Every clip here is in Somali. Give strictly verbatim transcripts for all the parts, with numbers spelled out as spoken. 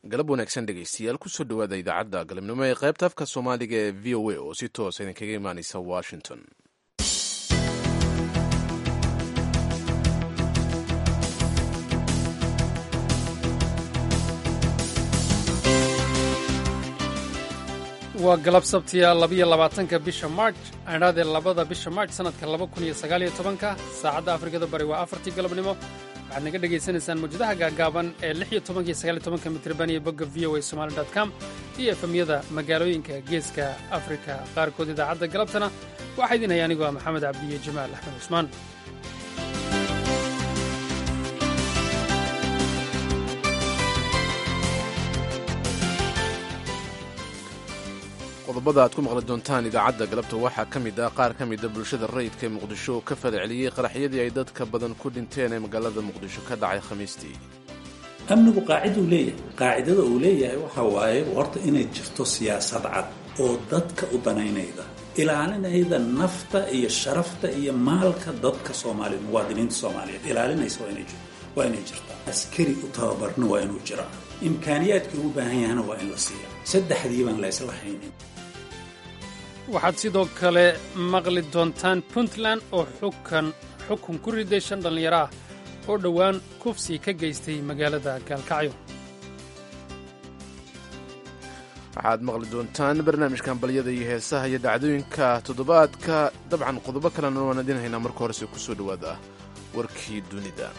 galab wanaagsan dhegaystayaal kusoo dhowaada idaacadda galabnimo ee qaybta afka soomaaliga ee v o a oo si toosa idinkaga imaanaysa washington. waa galab sabtiya labiyo labaatanka bisha march aadhaadee labada bisha march sannadka laba kun iyo sagaal iyo tobanka saacadda afrikada bari waa afartii galabnimo waxaad naga dhegaysanaysaan mawjadaha gaagaaban ee lix iyo tobanka iyo sagaal iyo tobanka mitirban iyo bogga v o a somali dot com iyo efemyada magaalooyinka geeska afrika qaarkood. idaacadda galabtana waxaa idin haya anigoo ah maxamed cabdiyo jamaal axmed cusmaan. qodobada aad ku maqli doontaan idaacadda galabta waxaa ka mid ah qaar ka mida bulshada rayidka ee muqdisho oo ka falceliyey qaraxyadii ay dadka badan ku dhinteen ee magaalada muqdisho ka dhacay khamiistii. amnigu qaaciduu leeyahay qaacidada uu leeyahay waxa waaye horta inay jirto siyaasad cad oo dadka u danaynayda ilaalinayda nafta iyo sharafta iyo maalka dadka soomaaliyeed muwaadiniinta soomaaliyeed ilaalinaysa waa inay jirtaa. askari u tababarna waa inuu jiraa, imkaaniyaadkii ugu baahan yahana waa in la siiya. saddexdii baan la isla haynin. waxaad sidoo kale maqli doontaan puntland oo xukan xukun ku riday shan dhallinyaro ah oo dhowaan kufsi ka geystay magaalada gaalkacyo. waxaad maqli doontaan barnaamijkan balyada iyo heesaha iyo dhacdooyinka toddobaadka. dabcan qodobo kalena waan idin haynaa. marka horese ku soo dhowaada warkii dunida.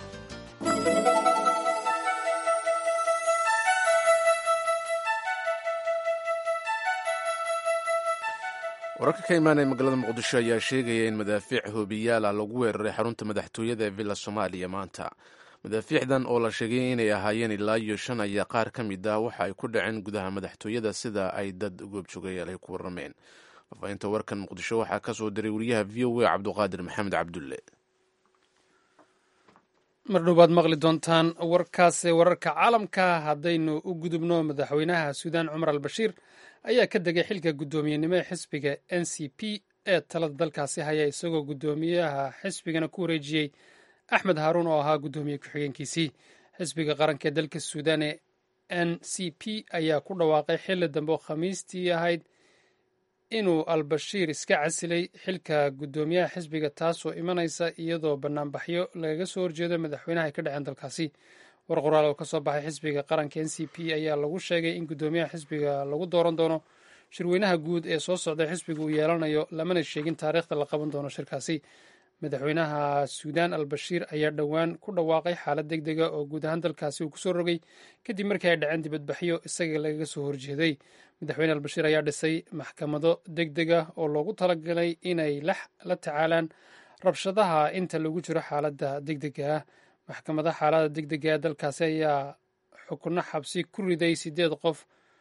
wararka ka imaanaya magaalada muqdisho ayaa sheegaya in madaafiic hoobiyaal ah lagu weeraray xarunta madaxtooyada ee villa soomaaliya maanta. madaafiicdan oo la sheegay inay ahaayeen ilaa iyo shan ayaa qaar ka mid ah waxa ay ku dhaceen gudaha madaxtooyada sida ay dad goobjoogayaal ay ku warrameen. faafahinta warkan muqdisho waxaa ka soo diray wariyaha v o a cabduqaadir maxamed cabdulle. mar dhowaad maqli doontaan warkaase wararka caalamka. haddaynu u gudubno, madaxweynaha suudaan cumar al bashiir ayaa ka degay xilka guddoomiyenimo ee xisbiga n c p ee talada dalkaasi haya, isagoo guddoomiyaha xisbigana ku wareejiyey axmed haaruun oo ahaa guddoomiye ku-xigeenkiisii. xisbiga qaranka ee dalka suudaan ee n c p ayaa ku dhawaaqay xilli dambe oo khamiistii ahayd inuu al-bashiir iska casilay xilka guddoomiyaha xisbiga, taasoo imanaysa iyadoo banaanbaxyo lagaga soo horjeedo madaxweynaha ay ka dhaceen dalkaasi. war qoraal oo ka soo baxay xisbiga qaranka n c p ayaa lagu sheegay in guddoomiyaha xisbiga lagu dooran doono shirweynaha guud ee soo socda xisbiga uu yeelanayo, lamana sheegin taariikhda la qaban doono shirkaasi. madaxweynaha suudaan al-bashiir ayaa dhowaan ku dhawaaqay xaalad deg dega oo guud ahaan dalkaasi uu kusoo rogay kadib markii ay dhaceen dibadbaxyo isaga lagaga soo horjeeday. madaxweyne al-bashiir ayaa dhisay maxkamado deg deg ah oo loogu talagalay inay la tacaalaan rabshadaha inta lagu jiro xaaladda deg dega ah. maxkamada xaalada deg dega ee dalkaasi ayaa xukunno xabsi ku riday siddeed qof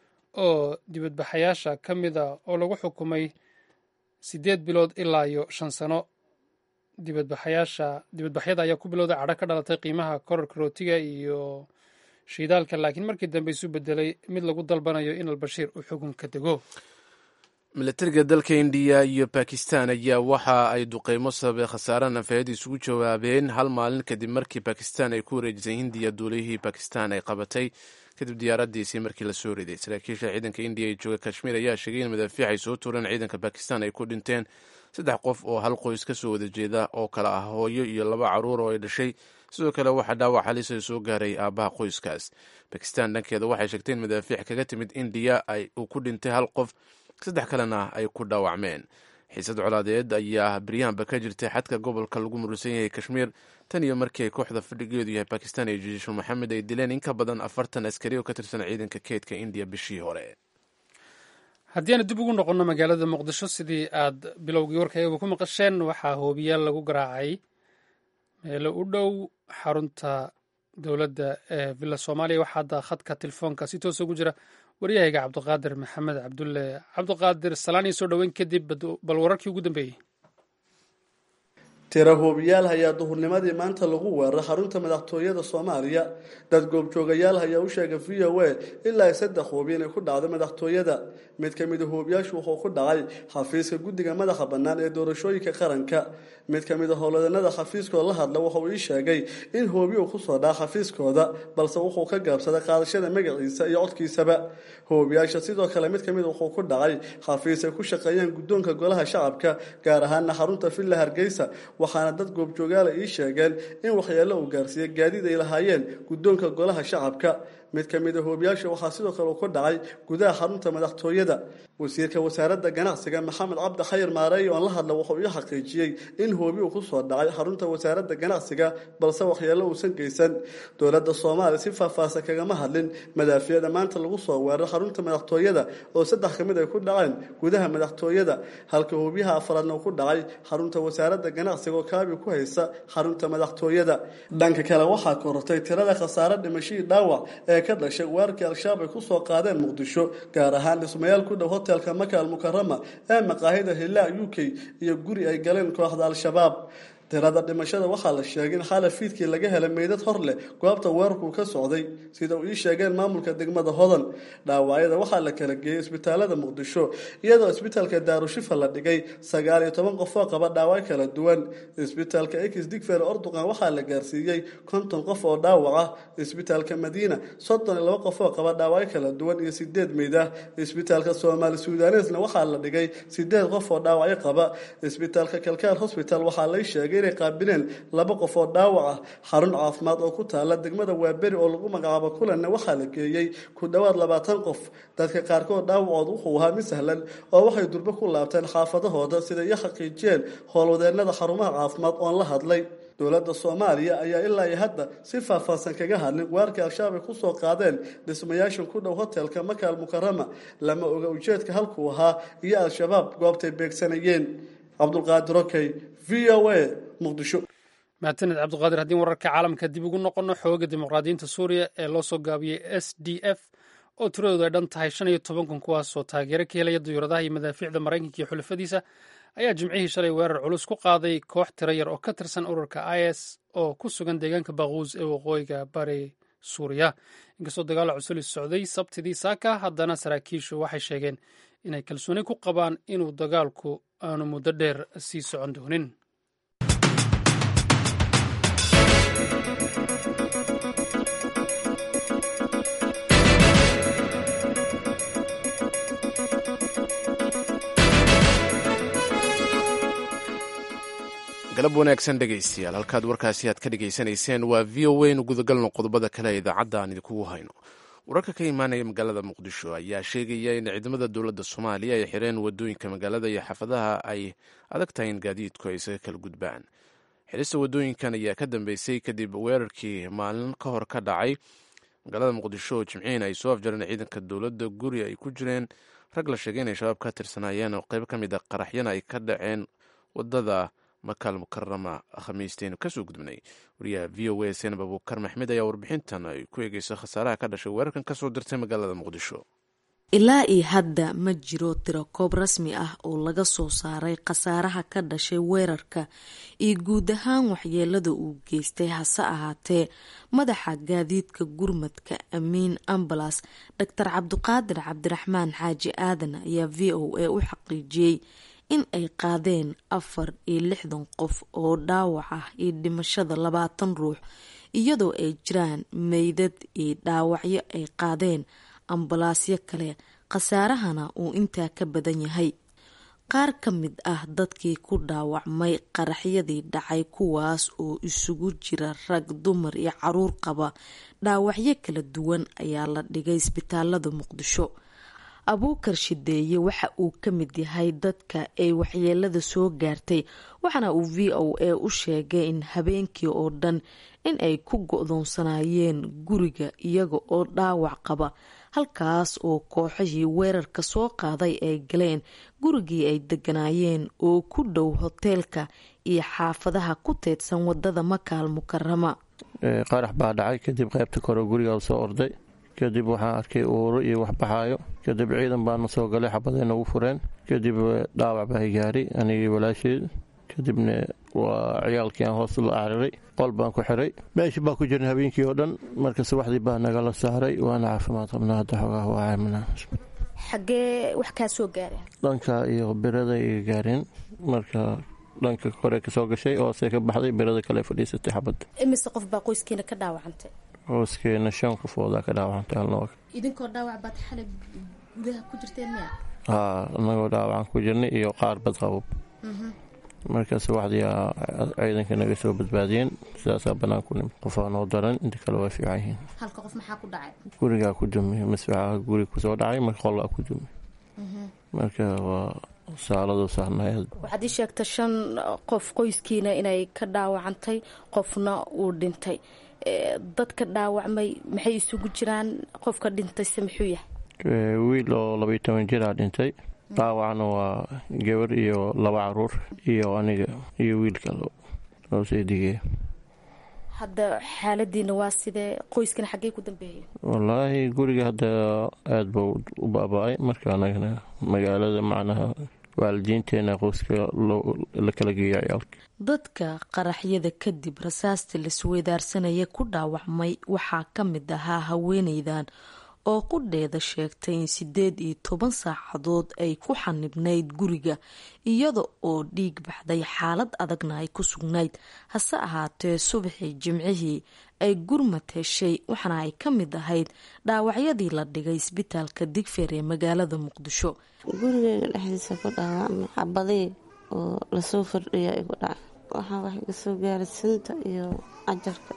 oo dibadbaxayaasha ka mida oo lagu xukumay siddeed bilood ilaa iyo shan sano. dibadbaxayaasha dibadbaxyada ayaa ku bilowday cadho ka dhalatay qiimaha korarka rootiga iyo shiidaalka, laakiin markii dambe isu bedelay mid lagu dalbanayo in al-bashiir uu xukunka dego. milatariga dalka indiya iyo bakistan ayaa waxa ay duqeymo sababay khasaare nafeed isugu jawaabeen hal maalin kadib markii bakistan ay ku wareejisay hindiya duulihii bakistan ay qabatay kadib diyaaradiisii markii la soo riday. saraakiisha ciidanka indiya ee jooga kashmiir ayaa sheegay in madaafiic ay soo tuureen ciidanka bakistan ay ku dhinteen saddex qof oo hal qoys ka soo wada jeeda oo kala ah hooyo iyo laba carruur oo ay dhashay. sidoo kale waxaa dhaawac halis ay soo gaaray aabbaha qoyskaas. bakistan dhankeeda waxay sheegtay in madaafiic kaga timid indiya uu ku dhintay hal qof, saddex kalena ay ku dhaawacmeen. xiisad colaadeed ayaa beryahanba ka jirtay xadka gobolka lagu murusan yahay kashmiir tan iyo markii ay kooxda fadhigeedu yahay bakistan ee jisho maxamed ay dileen in ka badan afartan askari oo ka tirsan ciidanka keedka indiya bishii hore. haddii aanu dib ugu noqonno magaalada muqdisho, sidii aad bilowgii warkayaba ku maqasheen, waxaa hoobiyaal lagu garaacay meelo u dhow xarunta dowladda ee villa soomaaliya. waxaa hadda khadka telefoonka si toosa ugu jira waryahayga cabdiqaadir maxamed cabdulle. cabdiqaadir, salaaniyo soo dhoweyn kadib, bal wararkii ugu dambeeyey. tiro hoobiyaal ayaa duhurnimadii maanta lagu weeraray xarunta madaxtooyada Soomaaliya. dad goobjoogayaal ayaa u sheegay V O A ilaa saddex hoobiye inay ku dhacday madaxtooyada. mid ka mid ah hoobiyaashu wuxuu ku dhacay xafiiska guddiga madaxa bannaan ee doorashooyinka qaranka. mid ka mid ah howlwadeennada xafiiskooda la hadla wuxuu ii sheegay in hoobiye uu ku soo dhacay xafiiskooda balse wuxuu ka gaabsaday qaadashada magaciisa iyo codkiisaba. hoobiyaasha sidoo kale mid ka mid ah wuxuu ku dhacay xafiis ay ku shaqeeyaan guddoonka golaha shacabka gaar ahaan xarunta Villa Hargeysa, waxaana dad goobjoogayaal ii sheegeen in waxyeello uu gaarsiiyay gaadiid ay lahaayeen guddoonka golaha shacabka. mid ka mid ah hoobiyaasha waxaa sidoo kale ku dhacay gudaha xarunta madaxtooyada. wasiirka wasaaradda ganacsiga Maxamed Cabdi Khayr Maareey oo la hadla wuxuu ii xaqiijiyay in hoobiye uu ku soo dhacay xarunta wasaaradda ganacsiga balse waxyeello uusan geysan. dowladda Soomaaliya si faahfaahsan kagama hadlin madaafiicda maanta lagu soo weeraray xarunta madaxtooyada oo saddex ka mid ay ku dhaceen gudaha madaxtooyada, halka hoobiyaha afraadna uu ku dhacay xarunta wasaaradda ganacsiga oo kaabi ku haysa xarunta madaxtooyada. dhanka kale waxaa korortay tirada khasaare dhimashadii dhaawac ee ka dhashay weerarkii al-shabaab ay ku soo qaadeen Muqdisho, gaar ahaan dhismayaal ku dhow hotelka Maka al-Mukarrama ee maqaahida Hilaa U K iyo guri ay galeen kooxda al-shabaab. tirada dhimashada waxaa la sheegay in xaalad fiidkii laga helay meydad hor leh goobta weerarku ka socday, sida uu ii sheegeen maamulka degmada Hodan. dhaawacyada waxaa la kala geeyay isbitaalada Muqdisho, iyadoo isbitaalka Daarushifa la dhigay sagaal iyo toban qof oo qaba dhaawac kala duwan. isbitaalka Ekis Digfer Orduqan waxaa la gaarsiiyay konton qof oo dhaawac ah. isbitaalka Madiina soddon iyo laba qof oo qaba dhaawac kala duwan iyo sideed meyd ah. isbitaalka Soomaali Suudanesna waxaa la dhigay sideed qof oo dhaawac qaba. isbitaalka Kalkaal Hospital waxaa la sheegay inay qaabileen laba qof oo dhaawac ah. xarun caafimaad oo ku taala degmada Waaberi oo lagu magacaabo Kulanna waxaa la geeyay ku dhawaad labaatan qof. dadka qaarkood dhaawacoodu wuxuu ahaa mid sahlan oo waxay durba ku laabteen xaafadahooda sida ay xaqiijiyeen howlwadeennada xarumaha caafimaad oo la hadlay. dowladda Soomaaliya ayaa ilaa iyo hadda si faahfaahsan kaga hadlin weerarkii al-shabaab ay ku soo qaadeen dhismayaashan ku dhow hotelka Maka al-Mukarrama. lama oga ujeedka halkuu ahaa iyo al-shabaab goobtay beegsanayeen. Cabdulqaadir Okey, V O A, Muqdisho. mahadsanid cabdiqaadir. haddii wararka caalamka dib ugu noqono, xooga dimuqraadiyiinta Suuriya ee loo soo gaabiyey S D F oo tiradoodu ay dhan tahay shan iyo toban kun, kuwaasoo taageero ka helaya diyuuradaha iyo madaafiicda Maraykanka iyo xulafadiisa, ayaa jimcihii shalay weerar culus ku qaaday koox tiro yar oo ka tirsan ururka I S oo ku sugan deegaanka Baquus ee waqooyiga bari Suuriya. inkastoo dagaal cusub socday sabtidii saaka, haddana saraakiishu waxay sheegeen inay kalsooni ku qabaan inuu dagaalku aanu muddo dheer sii socon doonin. galab wanaagsan dhegaystayaal, halkaad warkaasi aad ka dhegaysanayseen waa V O A. nu gudagalno qodobada kale ee idaacadda aan idinkugu hayno. wararka ka imaanaya magaalada Muqdisho ayaa sheegaya in ciidamada dowladda Soomaaliya ay xireen wadooyinka magaalada iyo xaafadaha ay adag tahay in gaadiidku ay isaga kala gudbaan. xirista wadooyinkan ayaa ka dambeysay kadib weerarkii maalin ka hor ka dhacay magaalada Muqdisho oo jimciin ay soo afjareen ciidanka dowladda guri ay ku jireen rag la sheegay inay shabaab ka tirsanaayeen oo qayb ka mid ah qaraxyana ay ka dhaceen wadada Maka al-Mukarrama khamiisteen kasoo gudbnay. wariyaha V O A Seenab Abuukar Maxmed ayaa warbixintan ay ku eegeysa khasaaraha ka dhashay weerarkan kasoo dirtay magaalada Muqdisho. ilaa iyo hadda ma jiro tirakoob rasmi ah oo laga soo saaray khasaaraha ka dhashay weerarka iyo guud ahaan waxyeelada uu geystay. hase ahaatee, madaxa gaadiidka gurmadka amiin ambalas doctor cabdiqaadir cabdiraxmaan xaaji aadan ayaa V O A u xaqiijiyey in ay qaadeen afar iyo lixdan qof oo dhaawac ah iyo dhimashada labaatan ruux, iyadoo ay jiraan meydad iyo dhaawacyo ay qaadeen ambalaasyo kale. khasaarahana uu intaa ka badan yahay. qaar ka mid ah dadkii ku dhaawacmay qaraxyadii dhacay, kuwaas oo isugu jira rag, dumar iyo caruur qaba dhaawacyo kala duwan, ayaa la dhigay isbitaalada Muqdisho. abuukar shideeye waxa uu ka mid yahay dadka ay waxyeelada soo gaartay, waxaana uu V O A u sheegay in habeenkii oo dhan in ay ku go'doonsanayeen guriga iyaga oo dhaawac qaba, halkaas oo kooxihii weerarka soo qaaday ay galeen gurigii ay deganaayeen oo ku dhow hoteelka iyo xaafadaha ku teedsan wadada Maka al-Mukarrama. qarax baa dhacay, kadib qaybta kore guriga soo orday, kadib waxaan arkay uuro iyo wax baxaayo, kadib ciidan baana soo galay, xabadayna ugu fureen, kadib dhaawac baa gaaray anigii walaasheed, kadibna waa ciyaalkii aan hoos la cararay qol baan ku xiray meeshii baan ku jirnay habeenkii oo dhan marka subaxdii baa nagala saaray waana caafimaad qabnaa hadda xoogaa waa caymana xaggee wax kaa soo gaareen dhanka iyo birada iga gaareen marka dhanka kore kasoo gashay hoose ka baxday birada kale fadhiisatay xabadda imise qof baa qoyskeena ka dhaawacantay qoyskeena shan qofoodaa ka dhaawacantay halnoo idinkoo dhaawac baad xalay gudaha ku jirteen miya haa anagoo dhaawacan ku jirnay iyo qaar bad qabab markaas waxdii ciidanka naga soo badbaadiyeen sidaasaa bannaan ku nim qofaa noo daran inta kale waa fiican yihiin halka qof maxaa ku dhacay gurigaa ku dumiy masfaxaha guri kusoo dhacay marka qollaa ku dumiy marka waa saaladu saarnahay waxaad ii sheegtay shan qof qoyskiina inay ka dhaawacantay qofna uu dhintay dadka dhaawacmay maxay isugu jiraan qofka dhintayse muxuu yahay wiil oo labaiyo toban jiraa dhintay dhaawacna waa gabar iyo laba caruur iyo aniga iyo wiil kale oo seedigee hadda xaaladiina waa sidee qoyskana xaggee ku dambeeyay wallaahi guriga hadda aada buu u baaba-ay marka anagana magaalada macnaha waalidiinteena qoyska la kala geeya ciyaalka dadka qaraxyada kadib rasaasta laisweydaarsanaya ku dhaawacmay waxaa ka mid ahaa haweeneydan oo qudheeda sheegtay in sideed iyo toban saacadood ay ku xanibnayd guriga iyada oo dhiig baxday xaalad adagna ay ku sugnayd hase ahaatee subaxii jimcihii ay gurmad heshay waxaana ay ka mid ahayd dhaawacyadii la dhigay isbitaalka digfeer ee magaalada muqdisho gurigeyga dhexdiisa ku dhaawacmay xabadii oo lasoo fardhiya igu dhacay waxaa wax iga soo gaaray sinta iyo cajarka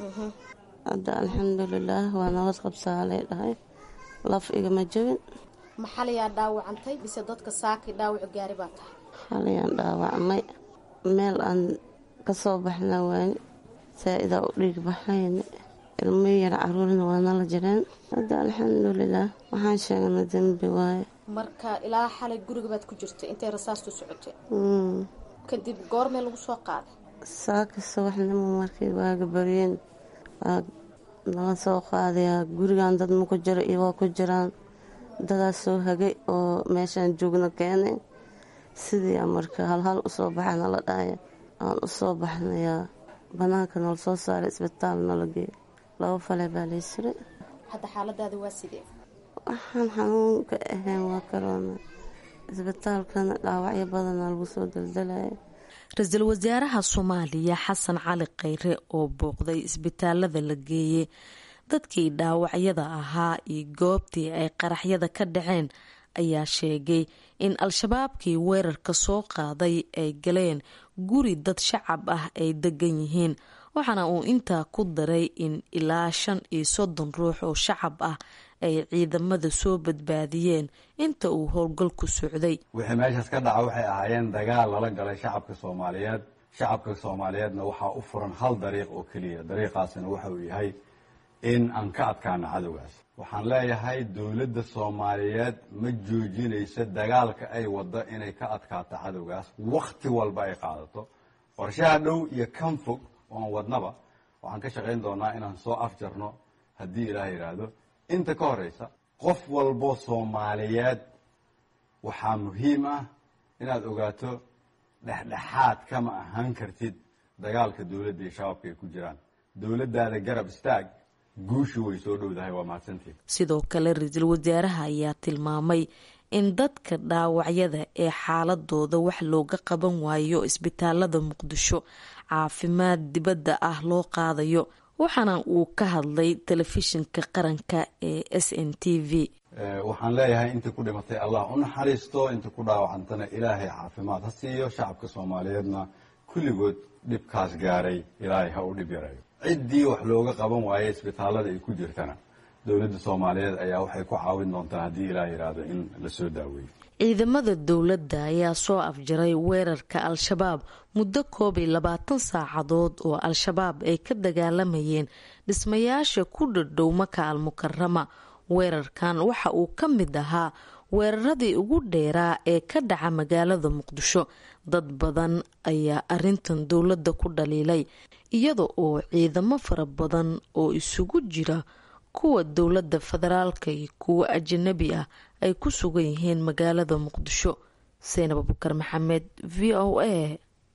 hadda alxamdulilaah waa nabad qabsaa lay dhahay laf igama jabin maxalayaa dhaawacantay bise dadka saakii dhaawacu gaari baa tahay xalayaan dhaawacmay meel aan kasoo baxna waani saa-idaa u dhiig baxayni ilmo yar caruurna waa nala jireen hadda alxamdulilaah waxaan sheegna dembi waaye marka ilaa xalay guriga baad ku jirtay intay rasaastu socotay kadib goormee lagu soo qaaday saaki subaxnimo markii waaga baryeen waa nala soo qaadayaa gurigan dad ma ku jiro iyo waa ku jiraan dadaas soo hagay oo meeshaan joogna keenay sidii marka halhal usoo baxa nala dhahaya aan usoo baxnayaa banaanka nala soo saaray isbitaal nala geeyo laba fale baa laysiray hadda xaaladaada waa sidee waxaan xanuunka ahayn waa karoona isbitaalkana dhaawacyo badana lagu soo daldalaya ra-iisul wasaaraha soomaaliya xasan cali kheyre oo booqday isbitaalada la geeyey dadkii dhaawacyada ahaa iyo goobtii ay qaraxyada ka dhaceen ayaa sheegay in al-shabaabkii weerarka soo qaaday ay galeen guri dad shacab ah ay degan yihiin waxaana uu intaa ku daray in ilaa shan iyo soddon ruux oo shacab ah ay ciidamada soo badbaadiyeen inta uu howlgalku socday wixii meeshaas ka dhaca waxay ahaayeen dagaal lala galay shacabka soomaaliyeed shacabka soomaaliyeedna waxaa u furan hal dariiq oo keliya dariiqaasina waxa uu yahay in aan ka adkaano cadowgaas waxaan leeyahay dowladda soomaaliyeed ma joojinayso dagaalka ay waddo inay ka adkaato cadowgaas wakhti walba ay qaadato qorshaha dhow iyo kan fog oon wadnaba waxaan ka shaqayn doonaa inaan soo afjarno haddii ilaah yidhaahdo inta ka horeysa qof walbo soomaaliyeed waxaa muhiim ah inaad ogaato dhexdhexaad kama ahaan kartid dagaalka dowladda iyo shabaabka ay ku jiraan dowladdaada garab istaag guushu way soo dhowdahay waa mahadsantiin sidoo kale ra-iisul wasaaraha ayaa tilmaamay in dadka dhaawacyada ee xaaladooda wax looga qaban waayo isbitaalada muqdisho caafimaad dibadda ah loo qaadayo waxaana uu ka hadlay telefishinka qaranka ee s n t v waxaan leeyahay intii ku dhimatay allah u naxariisto intii ku dhaawacantana ilaahay caafimaad ha siiyo shacabka soomaaliyeedna kulligood dhibkaas gaaray ilaahay ha u dhib yarayo ciddii wax looga qaban waaye isbitaalada ay ku jirtana dowladda soomaaliyeed ayaa waxay ku caawin doontaa haddii ilaah yidhaahdo in la soo daaweeyo ciidamada dowladda ayaa soo afjaray weerarka al-shabaab muddo koob iyo labaatan saacadood oo al-shabaab ay ka dagaalamayeen dhismayaasha ku dhadhow maka al-mukarama weerarkan waxa uu ka mid ahaa weeraradii ugu dheeraa ee ka dhaca magaalada muqdisho dad badan ayaa arintan dowladda ku dhaliilay iyada oo ciidamo fara badan oo isugu jira kuwa dowladda federaalka iyo kuwa ajanabi ah ay ku sugan yihiin magaalada muqdisho seenab abukar maxamed v o a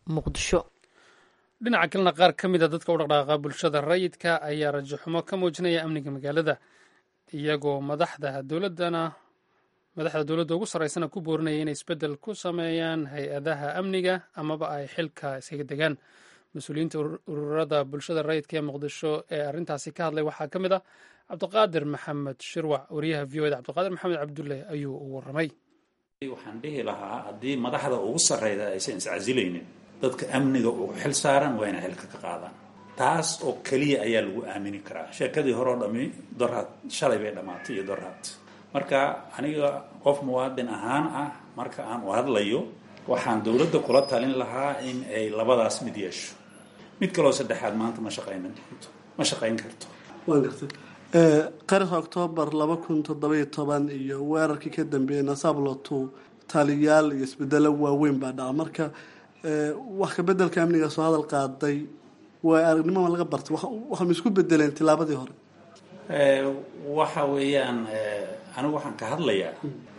muqdisho. dhinaca kalena qaar ka mid a dadka u dhaqdhaqaaqa bulshada rayidka ayaa rajaxumo ka muujinaya amniga magaalada, iyagoo madaxda dowladana madaxda dowladda ugu sarreysana ku boorinaya inay isbeddel ku sameeyaan hay-adaha amniga amaba ay xilka isaga degaan. mas-uuliyiinta ururada bulshada rayidka ee muqdisho ee arrintaasi ka hadlay waxaa ka mid ah cabdiqaadir maxamed shirwac. wariyaha v o da cabdiqaadir maxamed cabdulle ayuu u warramay. waxaan dhihi lahaa haddii madaxda ugu sarreyda aysan iscasilaynin, dadka amniga ugu xil saaran waa inay xilka ka qaadaan. taas oo keliya ayaa lagu aamini karaa. sheekadii hore oo dhammi doraad shalay bay dhammaatay iyo doraad. marka aniga qof muwaadin ahaan ah, marka aan u hadlayo waxaan dowladda kula talin lahaa in ay labadaas mid yeesho. mid kaloo saddexaad maanta ma shaqayn ma shaqayn karto. waan gartay qarka oktoobar laba kun toddobiyo toban iyo weerarkii ka dambeeyay nasablotu taliyaal iyo isbedelo waaweyn baa dhaca. marka wax ka bedelka amniga soo hadal qaaday waa aragnimo laga bartay. waxa ma isku bedeleen tilaabadii hore? waxa weeyaan anigu waxaan ka hadlayaa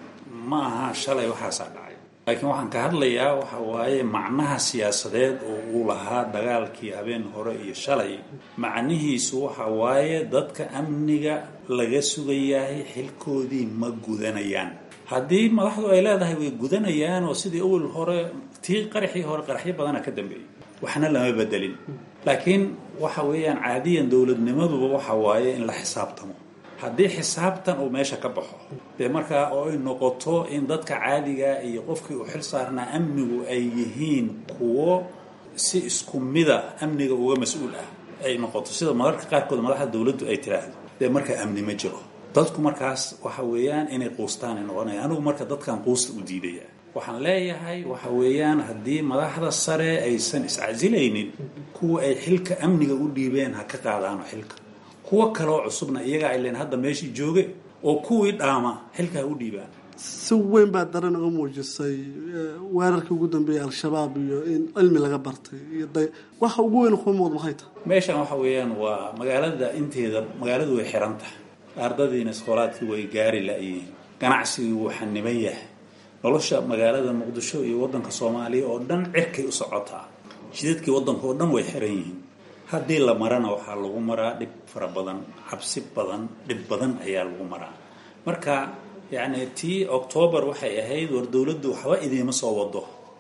ma aha shalay waxaasaa dhacay, laakiin waxaan ka hadlayaa waxa waaye macnaha siyaasadeed oo uu lahaa dagaalkii habeen hore iyo shalay. macnihiisu waxa waaye dadka amniga laga sugayahay xilkoodii ma gudanayaan. haddii madaxdu ay leedahay way gudanayaan oo sidii awal hore tii qaraxii hore qaraxyo badana ka dambeeyey, waxna lama bedelin. laakiin waxa weeyaan caadiyan dowladnimaduba waxa waaye in la xisaabtamo. haddii xisaabtan uu meesha ka baxo dee markaa oo ay noqoto in dadka caadiga iyo qofkii uu xil saarnaa amnigu ay yihiin kuwo si isku mida amniga uga mas-uul ah ay noqoto, sida mararka qaarkood madaxda dowladdu ay tiraahdo, dee markaa amni ma jiro. dadku markaas waxa weeyaan inay quustaan ay noqonaya. anigu marka dadkan quusta u diidaya. waxaan leeyahay waxa weeyaan haddii madaxda sare aysan iscasilaynin, kuwa ay xilka amniga u dhiibeen ha ka qaadaano xilka. kuwa kaloo cusubna iyaga ay leen hadda meeshii jooge oo kuwii dhaama xilka ha u dhiibaan. si weyn baa daran uga muujisay weerarkii ugu dambeeyay al-shabaab iyo in cilmi laga bartay iyo waxa ugu weyn ku muuqda maxay tahay? meeshan waxa weeyaan waa magaalada inteeda, magaaladu way xiran tahay, ardadiina iskoolaadkii way gaari la-yihiin, ganacsigii wuu xaniban yahay, nolosha magaalada muqdisho iyo waddanka soomaaliya oo dhan cirkay u socotaa, jidadkii waddanka oo dhan way xiran yihiin. haddii la marana waxaa lagu maraa dhib fara badan, cabsi badan, dhib badan ayaa lagu maraa. marka yacni tii octoobar waxay ahayd war dowladdu waxba idiima soo wado.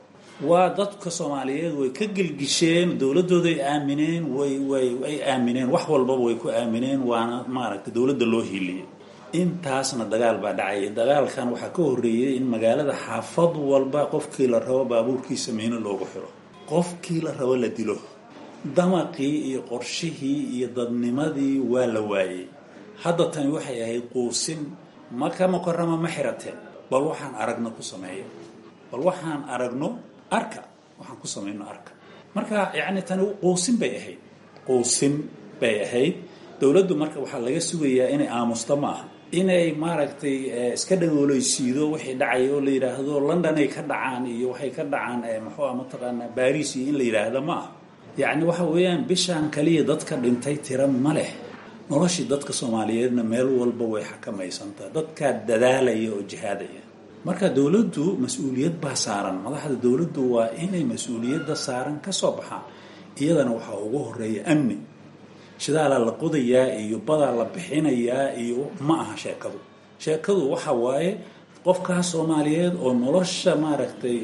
waa dadka soomaaliyeed way ka gelgisheen, dowladdooday aamineen, way way ay aamineen, wax walbaba way ku aamineen, waana maaragtay dowladda loo hiiliyey. intaasna dagaal baa dhacaya. dagaalkan waxaa ka horreeyey in magaalada xaafad walba qofkii la rabo baabuurkiisa miino loogu xiro, qofkii la rabo la dilo. damaqii iyo qorshihii iyo dadnimadii waa la waayey. hadda tani waxay ahayd quusin. maka mukarama ma xirateen, bal waxaan aragno ku sameeyo, bal waxaan aragno arka, waxaan ku samayno arka. marka yacni tani quusin bay ahayd, quusin bay ahayd. dowladdu marka waxaa laga sugayaa inay aamusto ma aha, inay maaragtay iska dhagooleysiido wixii dhacay oo la yidhaahdo london ay ka dhacaan iyo waxay ka dhacaan muxuu ah mataqaanaa baris iyo in la yidhaahdo ma aha. yacni waxa weeyaan bishaan kaliya dadka dhintay tira ma leh. noloshii dadka soomaaliyeedna meel walba way xakamaysantaa, dadkaa dadaalaya oo jihaadaya. marka dowladdu mas-uuliyad baa saaran. madaxda dowladdu waa inay mas-uuliyadda saaran ka soo baxaan. iyadana waxaa ugu horeeya amni. shidaalaa la qodayaa iyo badaa la bixinayaa iyo ma aha sheekadu. sheekadu waxa waaye qofkaa soomaaliyeed oo nolosha maaragtay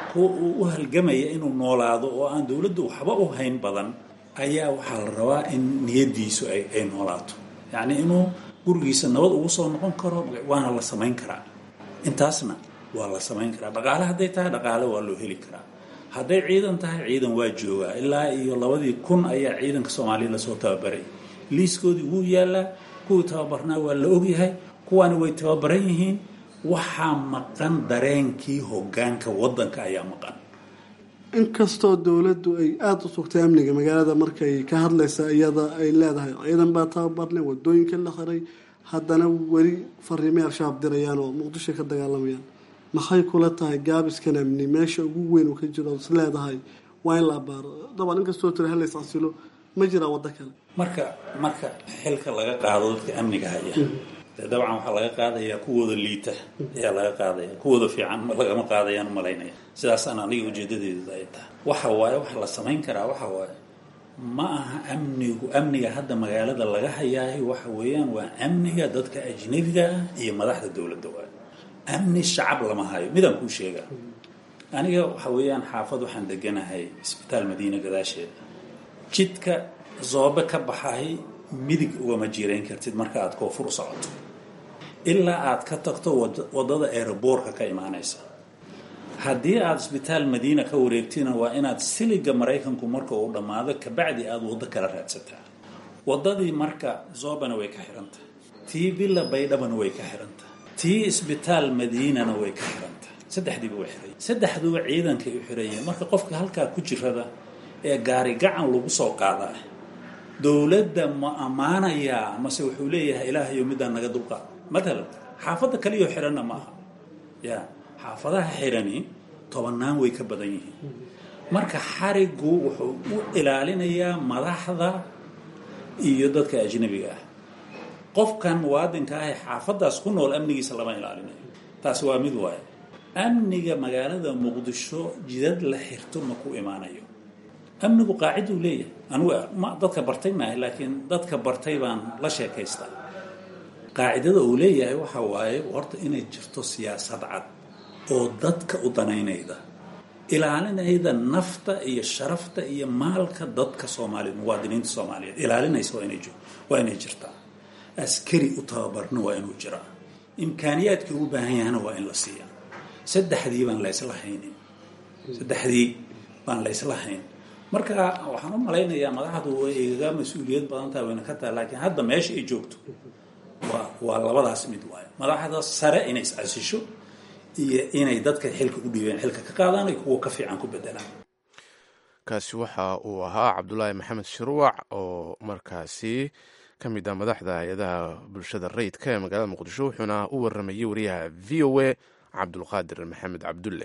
u halgamaya inuu noolaado oo aan dowladdu waxba u hayn badan ayaa waxaa la rabaa in niyadiisu ay ay noolaato. yacni inuu gurigiisa nabad ugu soo noqon karo waana la samayn karaa. intaasna waa la samayn karaa. dhaqaale hadday tahay dhaqaale waa loo heli karaa. hadday ciidan tahay ciidan waa joogaa. ilaa iyo labadii kun ayaa ciidanka soomaaliya lasoo tababaray. liiskoodii wuu yaallaa. kuwii tababarnaa waa la ogyahay, kuwaani way tababaran yihiin. waxaa maqan dareenkii hoggaanka waddanka ayaa maqan. inkastoo dowladdu ay aada u sugtay amniga magaalada markay ka hadlaysa iyada ay leedahay ciidan baa tababarnay, wadooyinka la xiray, haddana weli fariimay al-shabaab dirayaan oo muqdisho ka dagaalamayaan. maxay kula tahay gaabiskan amni meesha ugu weyn uu ka jiro is leedahay waa in la abaaro? dabcan inkastoo tiri halays casilo ma jiraa waddo kale. marka marka xilka laga qaado dadka amniga haya dabcan waxaa laga qaadayaa kuwooda liita ayaa laga qaadaya, kuwooda fiican lagama qaadayaan u malaynaya. sidaasaan aniga ujeedadeedu ay tahay. waxa waaye waxa la samayn karaa waxa waaye ma aha amnigu amniga hadda magaalada laga hayaayo waxa weeyaan waa amniga dadka ajnabiga ah iyo madaxda dowladda waaye. amni shacab lama hayo. midaan kuu sheegaa aniga waxa weeyaan xaafad waxaan deganahay isbitaal madiina gadaasheeda. jidka zoobe ka baxay midig ugama jiirayn kartid marka aad koonfur u socoto ilaa aad ka tagto wadada aeroboortka ka imaanaysa. haddii aad isbitaal madiina ka wareegtina waa inaad siliga maraykanku marka uu dhammaado kabacdi aad waddo kala raadsataa. waddadii marka zoobana way ka xirantahay, tii villa baydhabana way ka xirantahay, tii isbitaal madiinana way ka xirantahay. saddexdiiba way xiran saddexduba ciidankay u xiran yihiin. marka qofka halkaa ku jirada ee gaari gacan lagu soo qaadaa dowladda ma ammaanayaa mase wuxuu leeyahay ilaahayo midaan naga dulqaad. matalan xaafadda kaliyo xiranna ma aha ya xaafadaha xirani tobannaan way ka badan yihiin. marka xarigu wuxuu u ilaalinayaa madaxda iyo dadka ajnabiga ah. qofkan muwaadinka ah ee xaafadaas ku nool amnigiisa lama ilaalinayo. taasi waa mid waaye. amniga magaalada muqdisho jidad la xirto ma ku imaanayo. amnigu qaaciduu leeyahay. anugu ma dadka bartay maahay laakiin dadka bartay baan la sheekaystaa. qaacidada uu leeyahay waxa waaye horta inay jirto siyaasad cad oo dadka u danaynayda, ilaalinayda nafta iyo sharafta iyo maalka dadka Soomaaliyeed, muwaadiniinta Soomaaliyeed ilaalinaysa waa inay waa inay jirtaa. askari u tababarna waa inuu jiraa. imkaaniyaadkii u baahan yahana waa in la siiyaa. saddexdii baan la isla haynin. saddexdii baan la isla hayn. marka waxaan u malaynayaa madaxdu way igaga mas-uuliyad badan tahay wayna ka tahay laakiin hadda meesha ay joogto waa waa labadaas mid waaye. madaxda sare inay is-casisho iyo inay dadka xilka u dhiibeen xilka ka qaadaan iyo kuwa ka fiican ku bedelaan. kaasi waxa uu ahaa cabdulaahi maxamed shiruuc oo markaasi ka mid ah madaxda hay-adaha bulshada rayidka ee magaalada muqdisho, wuxuuna u waramayey wariyaha v o a cabdulqaadir maxamed cabdulle.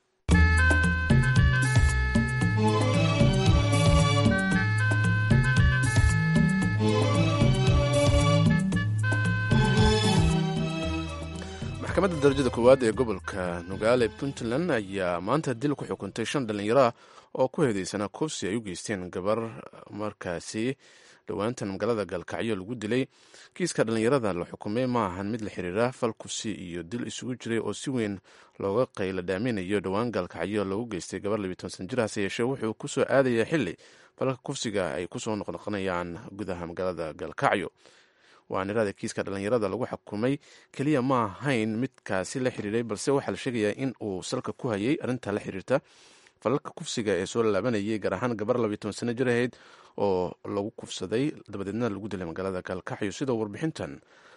maxkamadda darajada koowaad ee gobolka nugaale puntland ayaa maanta dil ku xukuntay shan dhallinyaro ah oo ku heedaysana kufsi ay u geysteen gabar markaasi dhowaantan magaalada gaalkacyo lagu dilay. kiiska dhallinyarada la xukumay ma ahan mid la xiriira fal kufsi iyo dil isugu jiray oo si weyn looga qayla dhaaminayo dhowaan gaalkacyo lagu geystay gabar labiyi toban san jir hase yeeshee wuxuu ku soo aadaya xilli falalka kufsiga ay kusoo noqnoqonayaan gudaha magaalada gaalkacyo. waanirada kiiska dhallinyarada lagu xukumay keliya ma ahayn midkaasi la xiriiray, balse waxaa la sheegayaa in uu salka ku hayay arrinta la xiriirta falalka kufsiga ee soo laabanayay, gaar ahaan gabar labiyi toban sano jir ahayd oo lagu kufsaday dabadeedna lagu dilay magaalada gaalkacyo. sidoo warbixintan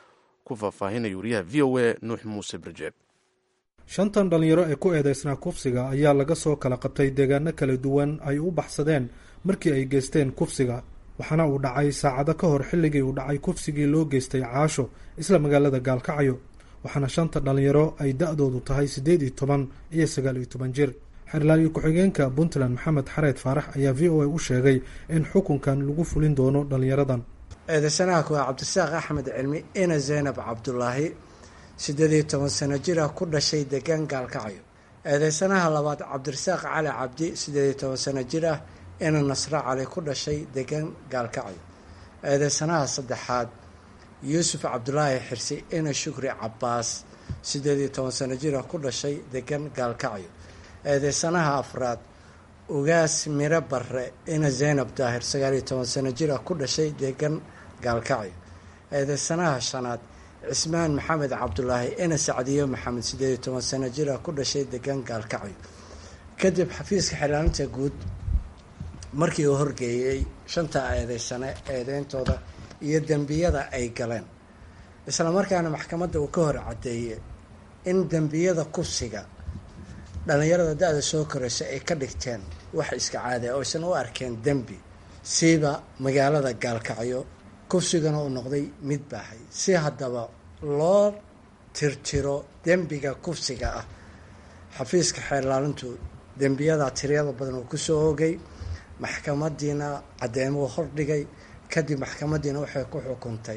ku faahfaahinaya wariyaha v o a nuux muuse barjeeb. shantan dhallinyaro ee ku eedeysnaa kufsiga ayaa laga soo kala qabtay deegaano kala duwan ay u baxsadeen markii ay geysteen kufsiga, waxaana uu dhacay saacado ka hor xilligii uu dhacay kufsigii loo geystay caasho isla magaalada gaalkacyo. waxaana shanta dhallinyaro ay da-doodu tahay siddeed iyo toban iyo sagaal iyo toban jir. xerlaaliyo ku-xigeenka puntland maxamed xareed faarax ayaa v o a u sheegay in xukunkan lagu fulin doono dhallinyaradan. eedeysanaha kuwaa cabdisaaq axmed cilmi ina zaynab cabdulaahi siddeed iyo toban sano jir ah ku dhashay degaan gaalkacyo. eedeysanaha labaad cabdirasaaq cali cabdi siddeed iyo toban sano jir ah ina nasre cali ku dhashay degaan gaalkacyo. eedeysanaha saddexaad yuusuf cabdulaahi xirsi ina shukri cabaas siddeed iyo toban sano jir ah ku dhashay degaan gaalkacyo. eedeysanaha afraad ugaas miro barre ina zaynab daahir sagaal iyo toban sano jir ah ku dhashay degaan gaalkacyo. eedeysanaha shanaad cismaan maxamed cabdulaahi ina sacdiyo maxamed siddeed iyo toban sano jir ah ku dhashay degaan gaalkacyo. kadib xafiiska xilaalinta guud markii uu horgeeyey shanta eedeysane eedeyntooda iyo dembiyada ay galeen, isla markaana maxkamadda uu ka hor caddeeyey in dembiyada kufsiga dhallinyarada da-da soo koraysa ay ka dhigteen wax iska caadi oo aysan u arkeen dembi, siiba magaalada gaalkacyo kufsigana uu noqday mid baahay. si haddaba loo tirtiro dembiga kufsiga ah, xafiiska xeerlaalintu dembiyada tiryada badan uu kusoo oogay, maxkamadiina caddeymuu hordhigay, kadib maxkamadiina waxay ku xukuntay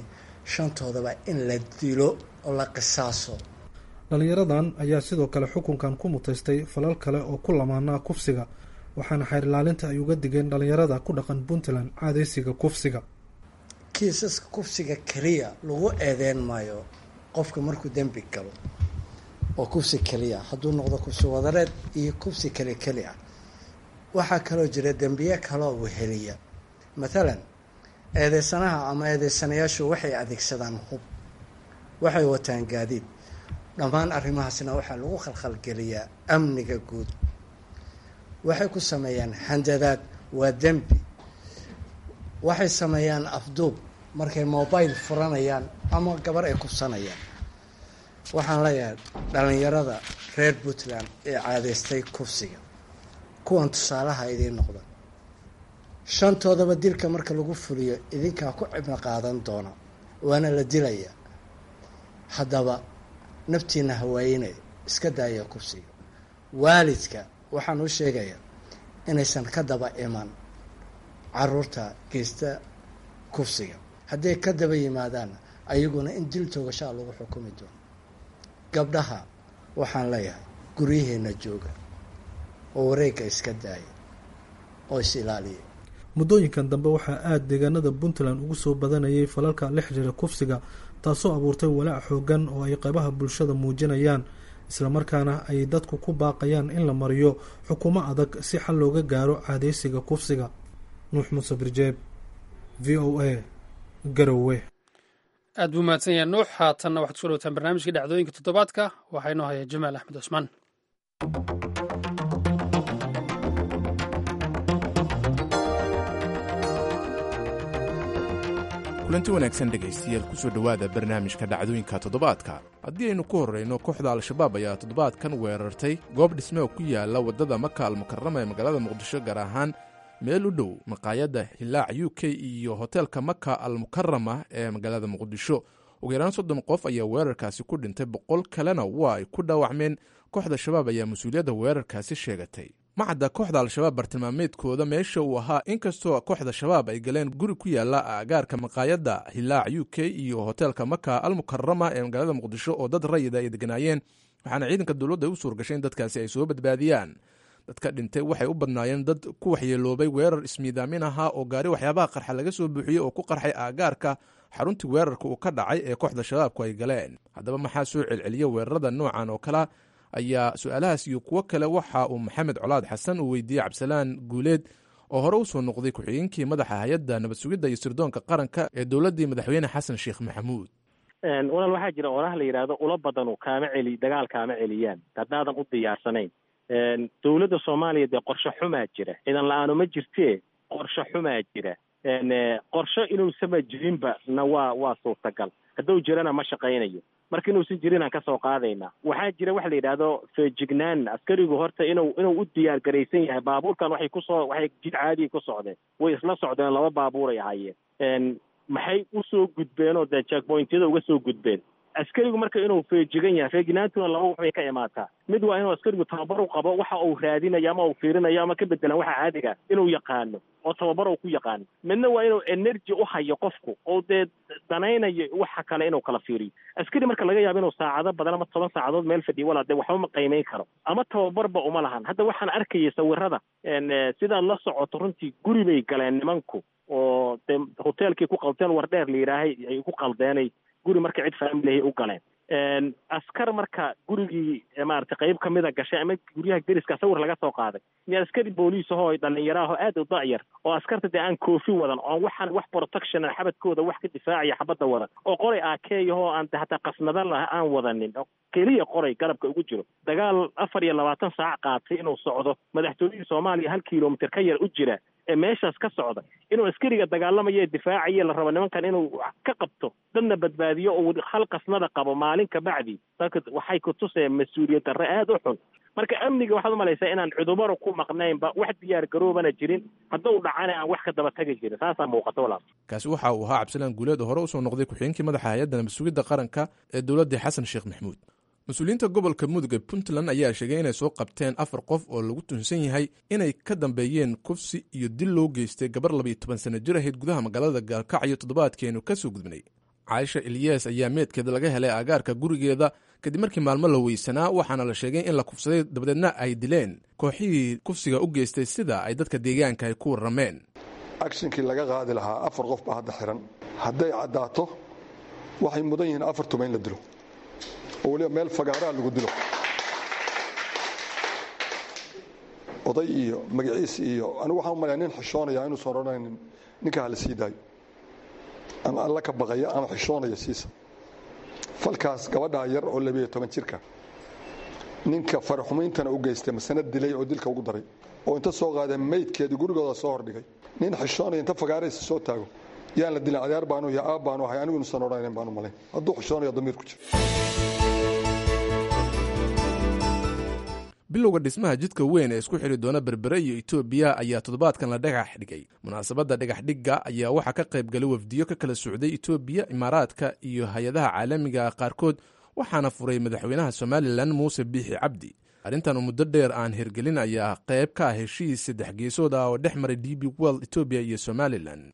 shantoodaba in la dilo oo la qisaaso. dhallinyaradan ayaa sidoo kale xukunkan ku mutaystay falal kale oo ku lamaanaa kufsiga, waxaana xeer ilaalinta ay uga digeen dhallinyarada ku dhaqan puntland caadaysiga kufsiga. kiisaska kufsiga keliya lagu eedeyn maayo qofka markuu dembi galo oo kufsi keliya, hadduu noqdo kufsi wadareed iyo kufsi keli keli ah. waxaa kaloo jira dembiye kaloo weheliya. mathalan eedeysanaha ama eedeysanayaashu waxay adeegsadaan hub, waxay wataan gaadiid. dhammaan arrimahaasna waxaa lagu khalkhalgeliyaa amniga guud. waxay ku sameeyaan handadaad, waa dembi. waxay sameeyaan afduub markay mobile furanayaan ama gabar ay kufsanayaan. waxaan leeyahay dhallinyarada reer puntland ee caadaystay kufsiga, kuwan tusaalaha idiin noqda. shantoodaba dilka marka lagu fuliyo idinkaa ku cibno qaadan doona, waana la dilayaa. haddaba naftiina hawaayinay, iska daaya kufsiga. waalidka waxaan u sheegayaa inaysan ka daba iman caruurta geysta kufsiga. hadday ka daba yimaadaanna ayaguna in dil toogashaa lagu xukumi doono. gabdhaha waxaan leeyahay guryaheena jooga oo wareegga iska daaya oo is ilaaliya. muddooyinkan dambe waxaa aada deegaanada puntland ugu soo badanayay falalka la xiriira kufsiga, taasoo abuurtay walaac xoogan oo ay qaybaha bulshada muujinayaan, islamarkaana ay dadku ku baaqayaan in la mariyo xukumo adag si xal looga gaaro caadaysiga kufsiga. nuux muuse birjeeb, v o a, garowe. aad buu mahadsan yahay nuux. haatanna waxaad kusoo dhawtaan barnaamijkii dhacdooyinka toddobaadka. waxaa inoo haya jamaal axmed cusmaan. kulanti wanaagsan dhegaystayaal, kusoo dhowaada barnaamijka dhacdooyinka toddobaadka. haddii aynu ku horrayno, kooxda al-shabaab ayaa toddobaadkan weerartay goob dhisme oo ku yaala waddada maka almukarama ee magaalada muqdisho, gaar ahaan meel u dhow maqaayadda hilaac u k iyo hoteelka maka almukarama ee magaalada muqdisho. ugu yaraan soddon qof ayaa weerarkaasi ku dhintay, boqol kalena waa ay ku dhaawacmeen. kooxda shabaab ayaa mas-uuliyadda weerarkaasi sheegatay. ma cadda kooxda al-shabaab bartilmaameedkooda meesha uu ahaa, inkastoo kooxda shabaab ay galeen guri ku yaala aagaarka maqaayadda hilaac u k iyo hoteelka maka almukarama ee magaalada muqdisho oo dad rayida ay deganaayeen, waxaana ciidanka dowladda u suurgashay in dadkaasi ay soo badbaadiyaan. dadka dhintay waxay u badnaayeen dad ku waxyeeloobay weerar ismiidaamin ahaa oo gaari waxyaabaha qarxa laga soo buuxiyey oo ku qarxay aagaarka xaruntii weerarka uu ka dhacay ee kooxda shabaabku ay galeen. haddaba maxaa soo celceliya weerarada noocan oo kale ayaa su-aalahaas iyo kuwo kale waxa uu maxamed colaad xasan uu weydiiyey cabdisalaan guuleed oo hore u soo noqday ku-xigeenkii madaxa hay-adda nabad sugidda iyo sirdoonka qaranka ee dowladdii madaxweyne xasan sheekh maxamuud. walaal waxaa jira oraah la yidhaahdo ula badanu kaama celi dagaal kaama celiyaan haddaadan u diyaarsanayn. dowladda soomaaliya dee qorshe xumaa jira, ciidan la-aano ma jirtee qorshe xumaa jira. qorshe inuusama jirinba na waa waa suurtagal, hadduu jirana ma shaqaynayo. marka inuusan jirin aan kasoo qaadaynaa. waxaa jira waxa la yidhaahdo feejignaan. askarigu horta inuu inuu u diyaar garaysan yahay. baabuurkan waxay kusoo waxay jid caadiya ku socdeen, way isla socdeen, laba baabuuray ahaayeen. maxay usoo gudbeen oo dee jackpointyada uga soo gudbeen. askarigu marka inuu feejigan yahay, feejignaantuna laba wax bay ka imaataa. mid waa inuu askarigu tababar u qabo waxa uu raadinayo ama uu fiirinayo ama ka bedelan waxa caadiga inuu yaqaano oo tababar uu ku yaqaano. midna waa inuu energy u hayo qofku oo dee danaynayo waxa kale inuu kala fiiriyo. askari marka laga yaabo inuu saacado badan ama toban saacadood meel fadhiyo, walaa dee waxba ma qiimeyn karo ama tababarba uma lahan. hadda waxaan arkayay sawirada sidaad la socoto, runtii guri bay galeen nimanku oo dee hoteelkii ku qaldeen wardheer la yidhaahay ay ku qaldeenay guri marka cid faamilahay u galeen. askar marka gurigii maaragtay qayb kamida gashay ama guryaha deriska sawir laga soo qaaday, iyo askari booliis ahoo dhalinyaraho aad u dacyar oo askarta dee aan koofi wadan, oon waxaan wax protection xabadkooda wax ka difaacaya xabadda wadan, oo qoray akeeyahoo aan hataa qasnada lah aan wadanin, oo keliya qoray garabka ugu jiro. dagaal afar iyo labaatan saac qaatay inuu socdo, madaxtooyihii soomaaliya hal kilomitr ka yar u jira ee meeshaas ka socda, inuu askariga dagaalamayo difaacayo la rabo nimankan inuu ka qabto, dadna badbaadiyo oo hal qasnada qabo maalin ka bacdi. marka waxay ku tuseen mas-uuliyad darre aada u xun. marka amniga waxaad umalaysaa inaan cudubaro ku maqnaynba, wax diyaar garoobana jirin, hadduu dhacana aan wax ka daba tagi jirin. saasaa muuqato walaal. kaasi waxa uu ahaa cabdisalaan guuleed oo hore usoo noqday ku-xigeenkii madaxa hay-adda nabad sugidda qaranka ee dowladdii xasan sheekh maxamuud. mas-uuliyiinta gobolka mudug ee puntland ayaa sheegay inay soo qabteen afar qof oo lagu tuhunsan yahay inay ka dambeeyeen kufsi iyo dil loo geystay gabar labayo toban sano jir ahayd gudaha magaalada gaalkacyo toddobaadkeenu ka soo gudbinay. caaisha ilyas ayaa meedkeeda laga helay agaarka gurigeeda kadib markii maalmo la weysanaa waxaana la sheegay in la kufsaday dabadeedna ay dileen kooxihii kufsiga u geystay sida ay dadka deegaanka ay ku warrameen. agshinkii laga qaadi lahaa afar qof baa hadda xiran. hadday caddaato waxay mudan yihiin afar tuma in la dilo oo weliba meel fagaaraa lagu dilo. oday iyo magaciis iyo anigu waxaan u malaya nin xishoonaya inuusan odhanaynin ninkaa la sii daayo ama alla ka baqaya ama xishoonaya siisa. falkaas gabadhaa yar oo labiyo toban jirka ninka faraxumayntana u geystay masana dilay oo dilka ugu daray oo inta soo qaadee maydkeedii gurigooda soo hordhigay nin xishoonaya inta fagaaraysa soo taago yaan la dilin adeer baanu iyo aab baanu ahay anigu inuusan odhanayn baanu malayn hadduu xishoonaya damiir ku jiro. bilowga dhismaha jidka weyn ee isku xidhi doona berbere iyo etoobiya ayaa toddobaadkan la dhagax dhigay. munaasabadda dhagax dhigga ayaa waxaa ka qayb galay wafdiyo ka kala socday etoobiya, imaaraadka iyo hay-adaha caalamiga qaarkood, waxaana furay madaxweynaha somalilan muuse biixi cabdi. arrintan muddo dheer aan hirgelin ayaa qayb ka ah heshiis saddex geesood ah oo dhex maray d b world etoobiya iyo somalilan.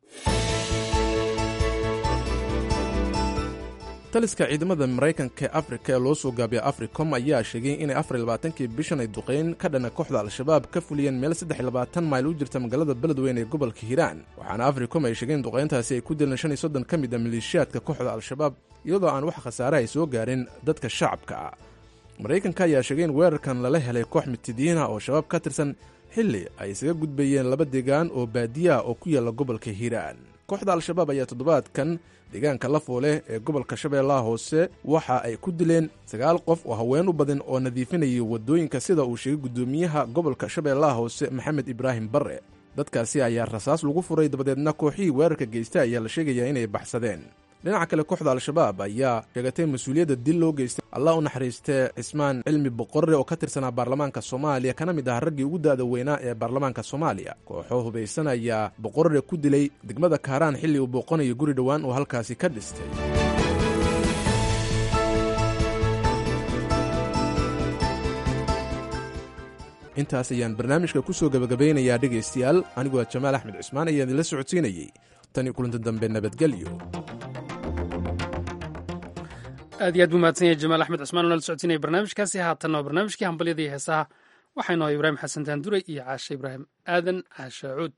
taliska ciidamada maraykanka ee afrika ee loo soo gaabiya africom ayaa sheegay inay afar iyo labaatankii bishan ay duqeyn ka dhana kooxda al-shabaab ka fuliyeen meel saddex iyo labaatan mayl u jirta magaalada beledweyne ee gobolka hiiraan. waxaana africom ay sheegeen duqeyntaasi ay ku dileen shan iyo soddon ka mid a maleeshiyaadka kooxda al-shabaab iyadoo aan wax khasaare ay soo gaarin dadka shacabka ah. maraykanka ayaa sheegay in weerarkan lala helay koox mitidiina oo shabaab ka tirsan xilli ay isaga gudbayeen laba deegaan oo baadiyaha oo ku yaalla gobolka hiiraan. kooxda al-shabaab ayaa toddobaadkan deegaanka lafoole ee gobolka shabeellaha hoose waxa ay ku dileen sagaal qof oo haween u badan oo nadiifinayay waddooyinka sida uu sheegay guddoomiyaha gobolka shabeellaha hoose maxamed ibraahim barre. dadkaasi ayaa rasaas lagu furay dabadeedna kooxihii weerarka geystay ayaa la sheegayaa inay baxsadeen. dhinaca kale kooxda al-shabaab ayaa sheegatay mas-uuliyadda dil loo geystay allah u naxariistee cismaan cilmi boqorre oo ka tirsanaa baarlamaanka soomaaliya kana mid ah raggii ugu da'da weynaa ee baarlamaanka soomaaliya. kooxo hubaysan ayaa boqorre ku dilay degmada kaaraan xilli uu booqanayo guri dhowaan uu halkaasi ka dhistay. intaas ayaan barnaamijka ku soo gebagabaynayaa dhegaystayaal. aniguaa jamaal axmed cismaan ayaa idinla socodsiinayey. tan iyo kulanti dambe nabadgelyo. aad iyo aad buu mahadsan yahay jamaal axmed cismaan oo nala socodsiinaya barnaamijkaasi. haatanna waa barnaamijkii hambalyada iyo heesaha waxaynu ahay ibraahim xasan taanduray iyo caashe ibraahim aadan caashe cuud.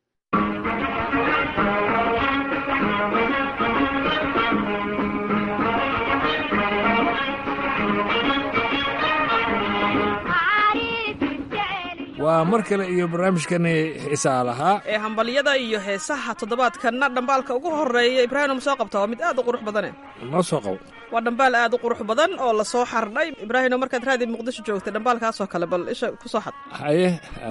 waa mar kale iyo barnaamijkani xiisaa lahaa ee hambalyada iyo heesaha toddobaadkanna dhambaalka ugu horeeya ibraahim soo qabta waa mid aad u qurux badane. noo soo qabo. waa dhambaal aad u qurux badan oo la soo xardhay ibraahino markaad raadi muqdisho joogtay dhambaalkaasoo kale bal isha ku soo xad. haye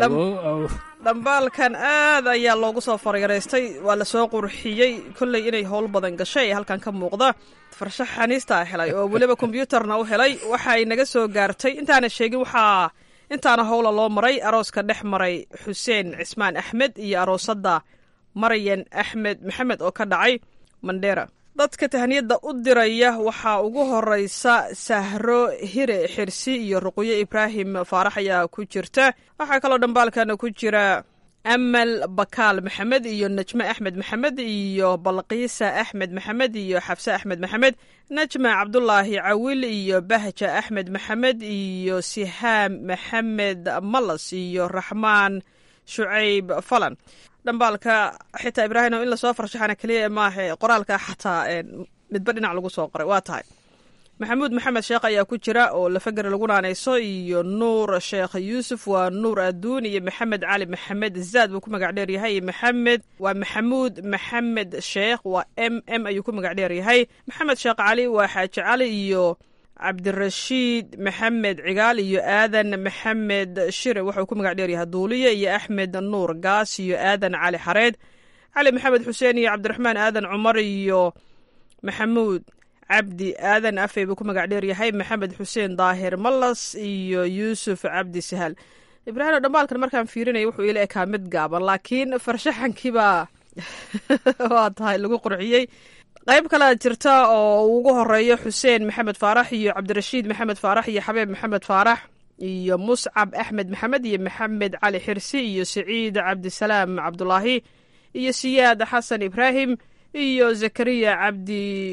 dhambaalkan aad ayaa loogu soo farayaraystay waa la soo qurxiyey kolley inay howl badan gashay ee halkan ka muuqda farshaxaniista helay oo weliba kombyuutarna u helay waxay naga soo gaartay intaana sheegin waxaa intaana howla loo maray arooska dhex maray xuseen cismaan axmed iyo aroosadda maryan axmed maxamed oo ka dhacay mandheera. dadka tahniyadda u diraya waxaa ugu horeysa sahro hire xirsi iyo ruqyo ibraahim faarax ayaa ku jirta. waxaa kaloo dhambaalkana ku jira amal bakaal maxamed iyo najme axmed maxamed iyo balqiisa axmed maxamed iyo xafse axmed maxamed, najma cabdulaahi cawil iyo bahja axmed maxamed iyo sihaam maxamed malas iyo raxmaan shucayb falan. dhambaalka xitaa ibraahim in lasoo farshaxana keliya maaha qoraalka xataa midba dhinac lagu soo qoray waa tahay. maxamuud maxamed sheekh ayaa ku jira oo lafagar lagu naanayso iyo nuur sheekh yuusuf waa nuur aduun iyo maxamed cali maxamed zaad buu ku magac dheer yahay. maxamed waa maxamuud maxamed sheekh waa m m ayuu ku magac dheer yahay. maxamed sheekh cali waa xaaji cali iyo cabdirashiid maxamed cigaal iyo aadan maxamed shire wuxuu ku magac dheer yahay duuliye iyo axmed nuur gaas iyo aadan cali xareed, cali maxamed xuseen iyo cabdiraxmaan aadan cumar iyo maxamuud cabdi aadan afey buu ku magac dheer yahay. maxamed xuseen daahir malas iyo yuusuf cabdi sahal. ibraahim dhambaalkan markaan fiirinaya wuxuu ila ekaa mid gaaban laakiin farshaxankiibaa waa tahay lagu qurxiyey. qayb kalea jirta oo ugu horeeyo xuseen maxamed faarax iyo cabdirashiid maxamed faarax iyo xabeeb maxamed faarax iyo muscab axmed maxamed iyo maxamed cali xirsi iyo siciid cabdisalaam cabdulaahi iyo siyaad xasan ibraahim iyo zakariya cabdi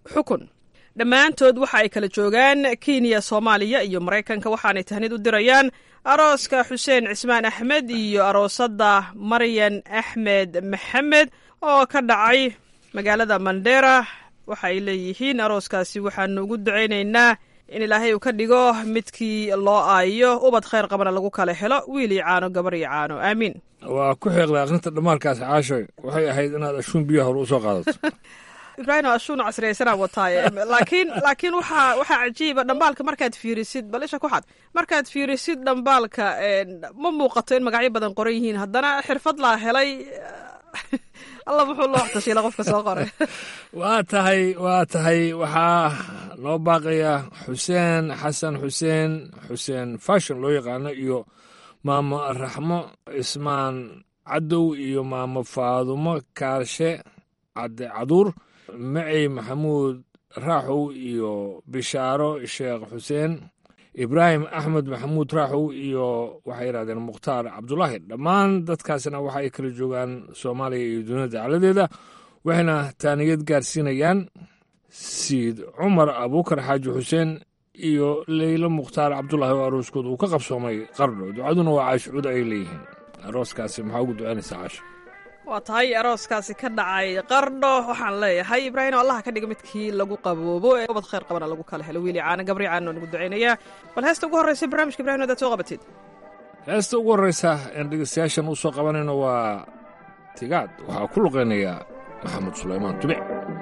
xukun dhammaantood waxa ay kala joogaan kenya soomaaliya iyo maraykanka waxaanay tahnid u dirayaan arooska xuseen cismaan axmed iyo aroosadda maryan axmed maxamed oo ka dhacay magaalada mandera waxa ay leeyihiin arooskaasi waxaanu ugu ducaynaynaa in ilaahay uu ka dhigo midkii loo aayo ubad khayr qabana lagu kala helo wiil iyo caano gabar iyo caano aamiin waa ku xeeqda aqrinta dhammaalkaas caashoy waxay ahayd inaad ashuun biyo hore usoo qaadato ibraahim ashuun casriyaysanaa wataaye laakiin laakiin waxaa waxaa cajiiba dhambaalka markaad fiirisid bal isha ku xad markaad fiirisid dhambaalka ma muuqato in magacyo badan qoran yihiin haddana xirfad laa helay alla muxuu loo waxtashiila qofka soo qoray waa tahay waa tahay waxaa loo baaqayaa xuseen xasan xuseen xuseen fashion loo yaqaano iyo maamo raxmo cismaan cadow iyo maamo faadumo kaarshe cadde caduur macey maxamuud raaxow iyo bishaaro sheekh xuseen ibraahim axmed maxamuud raaxow iyo waxay yidhahdeen mukhtaar cabdulaahi dhammaan dadkaasna waxa ay kala joogaan soomaaliya iyo dunida dacaladeeda waxayna taaniyad gaarsiinayaan siid cumar abuukar xaaji xuseen iyo leylo mukhtaar cabdulaahi oo arooskood uu ka qabsoomay qardho ducaduna waa caashucuud ay leeyihiin arooskaasi maxaa ugu ducaynaysaa caasho waa tahay arooskaasi ka dhacay qardho waxaan leeyahay ibraahim oo allaha ka dhiga midkii lagu qaboobo ee ubad khayr qabana lagu kala helo wiili caana gabri caana nagu ducaynayaa bal heesta ugu horreysa barnaamijka ibrahim hadaad soo qabatid heesta ugu horreysa een dhegeystayaashan u soo qabanayno waa tigaad waxaa ku luqeynaya maxamed sulaymaan tubic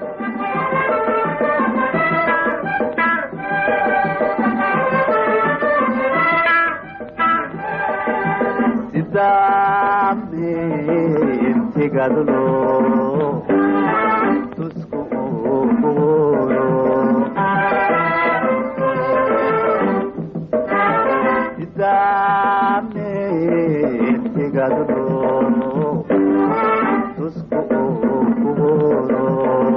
tigadlo tusku uuro idame tigadlo tusku uuro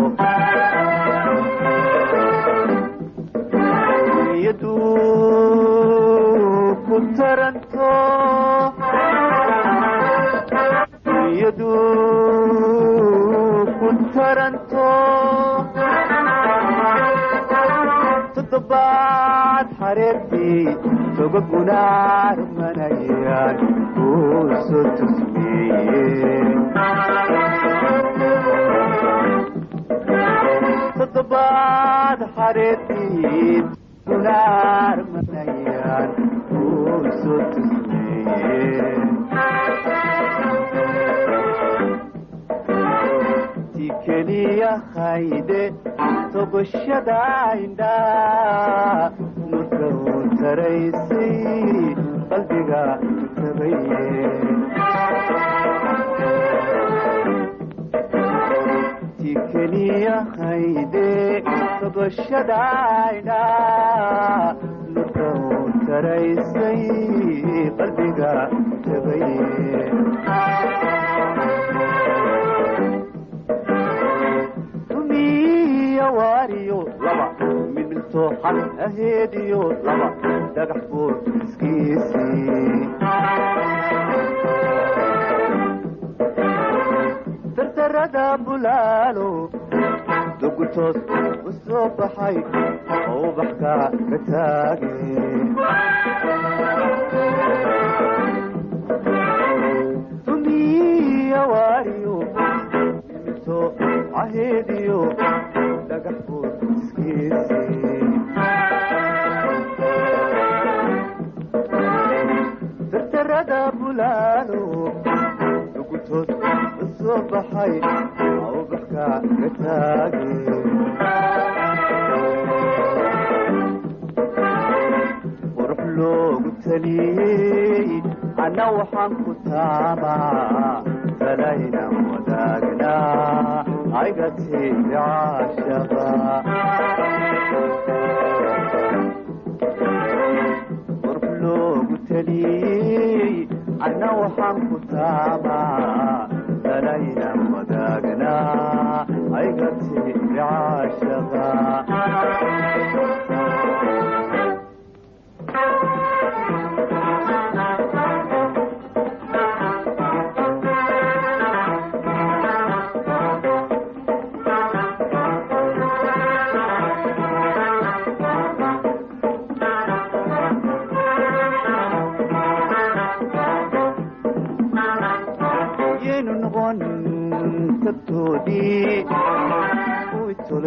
yadu kutaranto yadu kutaranto toddobaad xareertii toga gunaar manayaan uu soo tusmeeye toddobaad xareertii gunaar manayaan uu soo tusmeeye keliya hayde togoshada indhaa nurka uu taraysay qalbiga tabaye ti keliya hayde togoshada indhaa nurka uu taraysay qalbiga tabaye wariyo laba midmilto xal aheediyo laba dhagax buur iskiisii dardarada bulaalo dugultoos u soo baxay oo ubaxka ka taage dumiya wariyo midmilto aheediyo dardarada bulaalo dugultood u soo baxay ubaxka ka taage qurux loogu taliyey anna waxaan ku taamaa salaynan wadaagnaa aygati caashaqa qurux loogu taliyey anna waxaan ku taamaa salaynan wadaagnaa aygati caashaqa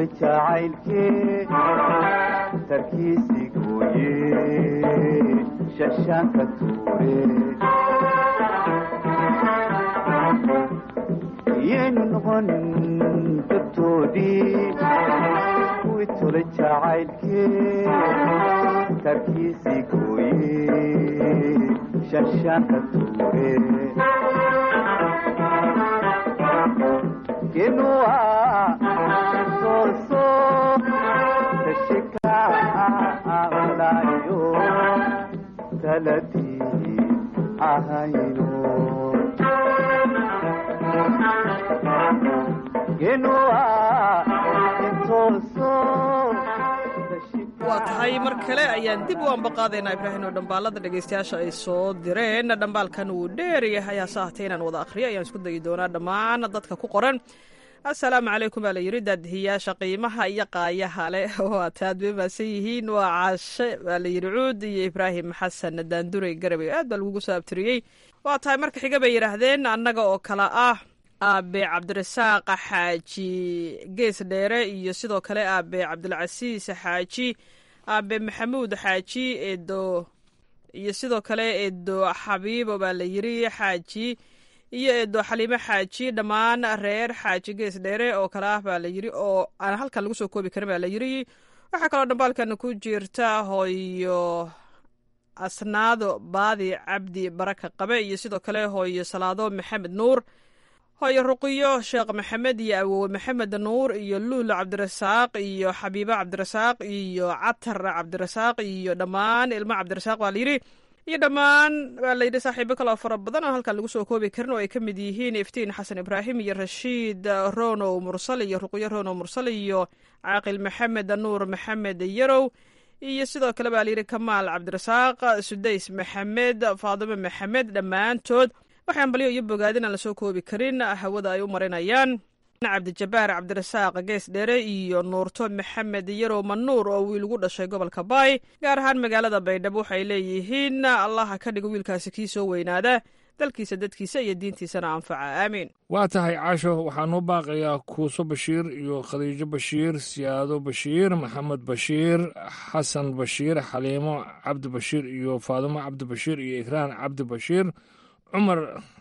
tolay jacaylkee tarkiisii gooye shashaanka tuure iyaynu noqon dadtoodii kuwii tolay jacaylkee tarkiisii gooye shashaanka tuure Genua soso tashika amlayo talati ahayno Genua soso waa tahay mar kale ayaan dib u ambaqaadaynaa ibraahim oo dhambaalada dhegaystayaasha ay soo direen dhambaalkan wuu dheer yahay hase ahaatee inaan wada akhriyo ayaan isku dayi doonaa dhammaan dadka ku qoran assalaamu calaykum baa la yidhi daadihiyaasha qiimaha iyo qaayaha leh waa taad bay maasan yihiin waa caashe baa la yidhi cuud iyo ibraahim xasan daanduray garabay aad baa lagugu soo abtiriyey waa tahay marka xiga bay yidhaahdeen annaga oo kale ah aabe cabdirasaaq xaaji gees dheere iyo sidoo kale aabe cabdilcasiis xaaji aabe maxamuud xaaji eedo iyo sidoo kale eedo xabiibo baa la yidhi xaaji iyo eedo xaliimo xaaji dhammaan reer xaaji gees dheere oo kale ah baa la yidhi oo aan halkan lagu soo koobi karin baa la yidhi waxaa kaloo dhambaalkan ku jirta hooyo asnaado baadi cabdi baraka qabe iyo sidoo kale hooyo salaado maxamed nuur hooyo ruqiyo sheekh maxamed iyo awowe maxamed nuur iyo luula cabdirasaaq iyo xabiibo cabdirasaaq iyo catar cabdirasaaq iyo dhammaan ilmo cabdirasaaq baa layidhi iyo dhammaan baa layidhi saaxiibo kaloo fara badan oo halkan lagu soo koobi karin oo ay ka mid yihiin iftiin xasan ibraahim iyo rashiid ronow mursal iyo ruqiyo ronow mursal iyo caaqil maxamed nuur maxamed yarow iyo sidoo kale baa layidhi kamaal cabdirasaaq sudays maxamed faadimo maxamed dhammaantood waxaan balyo iyo bogaadin aan lasoo koobi karin hawada ay u marinayaan cabdijabaar cabdirasaaq gees dheere iyo nuurto maxamed yarow manuur oo wiil ugu dhashay gobolka baay gaar ahaan magaalada baydhabo waxay leeyihiin allaha ka dhigo wiilkaasi kii soo weynaada dalkiisa dadkiisa iyo diintiisana anfaca aamiin waa tahay caasho waxaan u baaqayaa kuuso bashiir iyo khadiijo bashiir siyaado bashiir maxamed bashiir xasan bashiir xaliimo cabdi bashiir iyo faadimo cabdi bashiir iyo ikraan cabdi bashiir cumar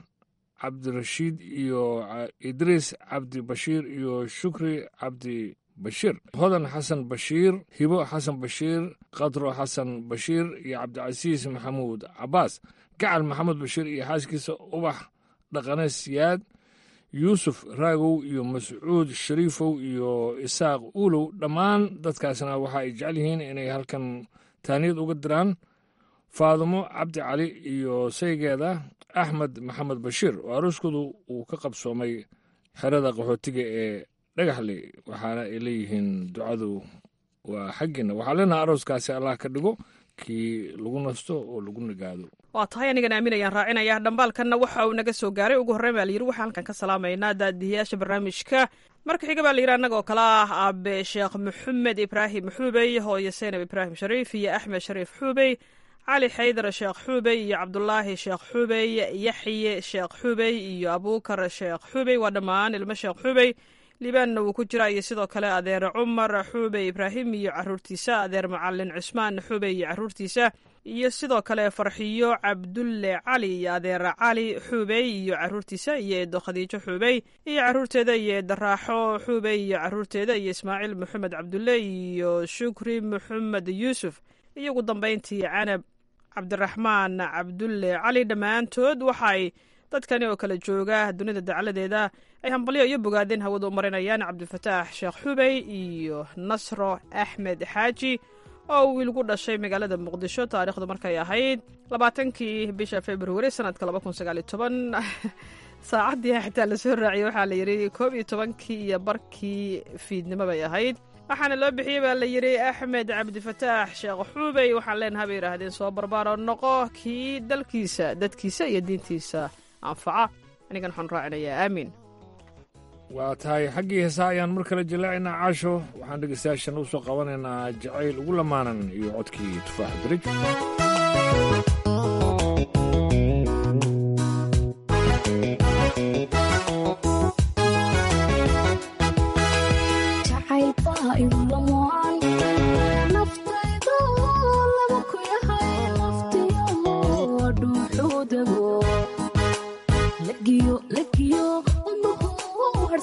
cabdirashiid iyo idriis cabdi bashiir iyo shukri cabdi bashiir hodan xasan bashiir hibo xasan bashiir qadro xasan bashiir iyo cabdicasiis maxamuud cabaas gacal maxamed bashiir iyo xaaskiisa ubax dhaqane siyaad yuusuf raagow iyo mascuud shariifow iyo isaaq uulow dhammaan dadkaasna waxa ay jecel yihiin inay halkan taaniyad uga diraan faadimo cabdi cali iyo saygeeda axmed maxamed bashiir oo arooskoodu uu ka qabsoomay xerada qaxootiga ee dhagaxley waxaana ay leeyihiin ducadu waa xaggiina waxaa leenaha arooskaasi allah ka dhigo kii lagu nasto oo lagu nagaado waa tahay anigan aaminayaan raacinaya dhambaalkanna waxa uu naga soo gaaray ugu horreyn baa layidhi waxaan halkan ka salaamaynaa daadihiyaasha barnaamijka marka xiga baa layidhi annagoo kale ah aabe sheekh maxamed ibraahim xuubey hooyo seynab ibraahim shariif iyo axmed shariif xuubey cali xaydar sheekh xuubey iyo cabdulaahi sheekh xuubey yaxye sheekh xuubey iyo abuukar sheekh xuubey waa dhammaan ilmo sheekh xuubey libaanna wuu ku jira iyo sidoo kale adeer cumar xuubey ibraahim iyo caruurtiisa adeer macalin cusmaan xuubey iyo caruurtiisa iyo sidoo kale farxiyo cabdulle cali iyo adeer cali xuubey iyo caruurtiisa iyo eedo khadiijo xuubey iyo caruurteeda iyo eedo raaxo xuubey iyo caruurteeda iyo ismaaciil maxamed cabdulle iyo shukri maxamed yuusuf iyo ugu dambayntii canab cabdiraxmaan cabdulle cali dhammaantood waxay dadkani oo kala jooga dunida dacaladeeda ay hambalyo iyo bogaadeen hawada u marinayaan cabdifataax sheekh xubey iyo nasro axmed xaaji oo wiil gu dhashay magaalada muqdisho taariikhdu markay ahayd labaatankii bisha februari sanadka laba kun sagaal iyo toban saacaddii xitaa lasoo raaciyey waxaa la yidhi koob iyo tobankii iyo barkii fiidnimo bay ahayd waxaana loo bixiyey baa la yidhi axmed cabdifataax sheekh xuubey waxaan leenaha bay yidhaahdeen soo barbaaro noqo kii dalkiisa dadkiisa iyo diintiisa anfaca anigan waxaan raacinayaa aamiin waa tahay xaggii heesaa ayaan mar kale jallaacaynaa caasho waxaan dhegeystayaashan u soo qabanaynaa jacayl ugu lamaanan iyo codkii tufaax darij jacayl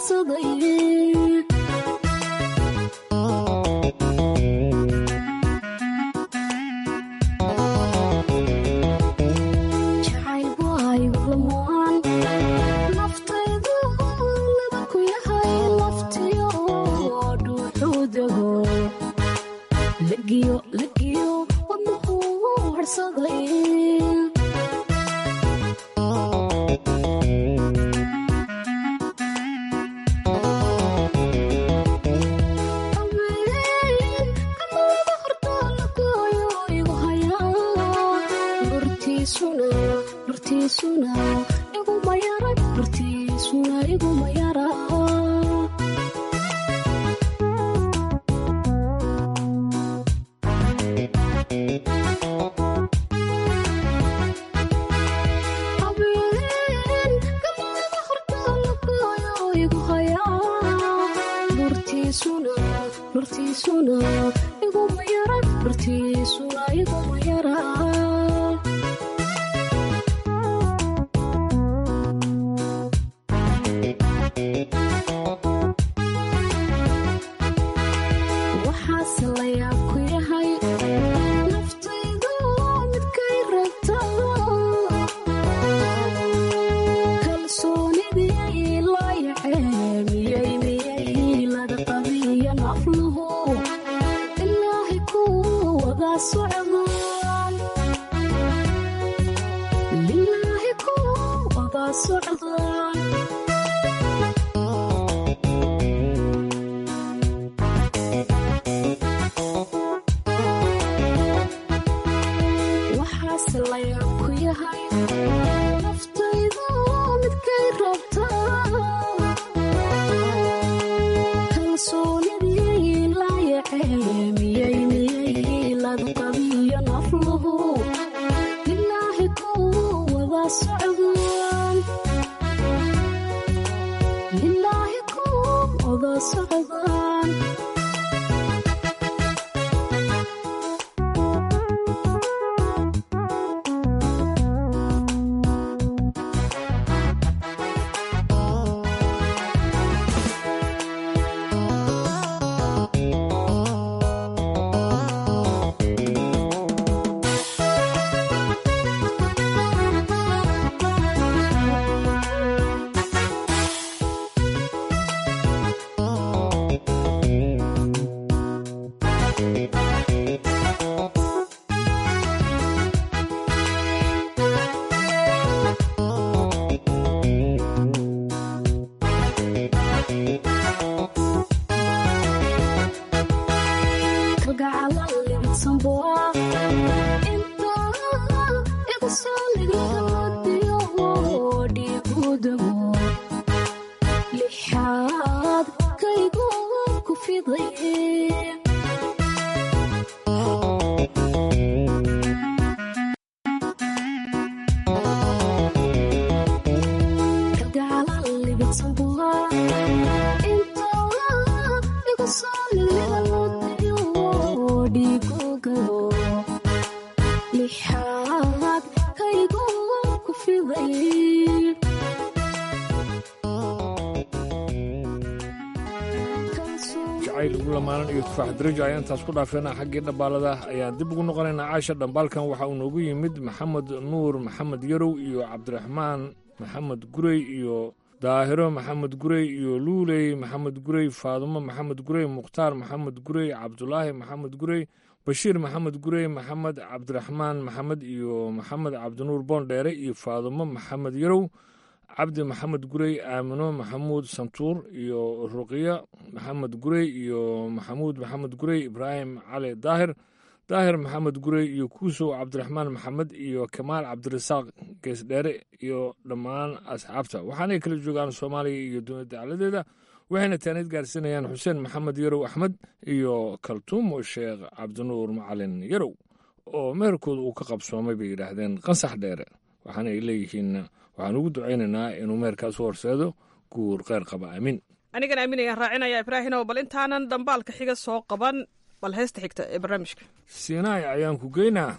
darajo ayaan taas ku dhaafeena xaggii dhambaalada ayaan dib ugu noqonaynaa caasha dhambaalkan waxa uu noogu yimid maxamed nuur maxamed yarow iyo cabdiraxmaan maxamed gurey iyo daahiro maxamed gurey iyo luuley maxamed gurey faadumo maxamed gurey mukhtaar maxamed gurey cabdulaahi maxamed gurey bashiir maxamed gurey maxamed cabdiraxmaan maxamed iyo maxamed cabdinuur boondheere iyo faadumo maxamed yarow cabdi maxamed gurey aamino maxamuud santuur iyo ruqiya maxamed gurey iyo maxamuud maxamed gurey ibraahim cali daahir daahir maxamed gurey iyo kuusow cabdiraxmaan maxamed iyo kamaal cabdirasaaq geesdheere iyo dhammaan asxaabta waxaanay kala joogaan soomaaliya iyo dunida dacaladeeda waxayna taanid gaarsiinayaan xuseen maxamed yarow axmed iyo kaltuumo sheekh cabdinuur macalin yarow oo meherkooda uu ka qabsoomay bay yidhaahdeen qansax dheere waxaana ay leeyihiin waxaan ugu ducaynaynaa inuu meherkaas u horseedo guur kheyr qaba aamin anigana aamin ayaan raacinaya ibraahimow bal intaanan dhambaalka xiga soo qaban bal heesta xigta ee barnaamijka siinaay ayaan ku geynaa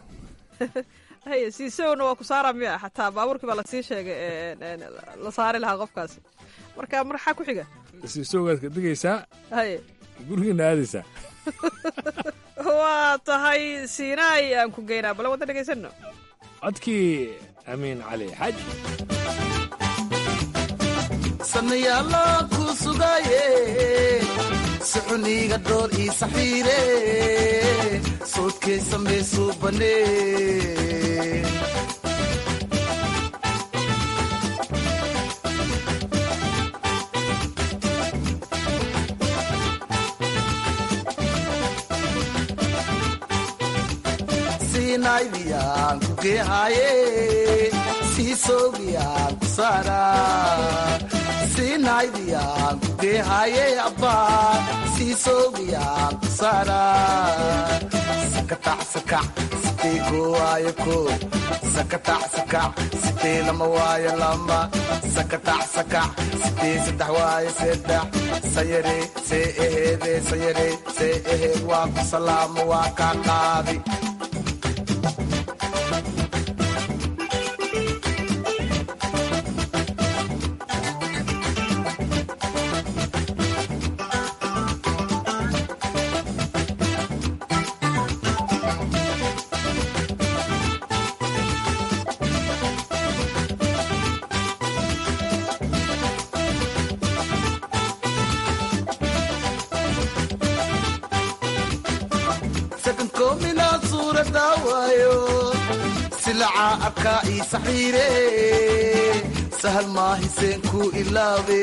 haye siisowna waa ku saara miya xataa baabuurkii baa lasii sheegay la saari lahaa qofkaasi marka marxaa ku xiga siisoogaad ka digaysaa haye gurigiina aadaysaa waa tahay siinaay aan ku geynaa bala wada dhegaysanno codkii amiin cali xaaji sanayaala ku sugaye soconiga dhoor ii saxiire soodkay samaysuu banee naydiyaan ku geehaye siisoogyaan ku saara sinaydiyaan ku geehaye abbaa siisoogyaan ku saara sakatac sakac sitee koo waayo koo sakatac sakac sitee lama waayo lama sakatac sakac sitee saddex waayo saddex sayare see eheede sayare see eheed waa ku salaamo waa kaa qaadi abkaa ii saxiire sahal maahiseen ku ilaabe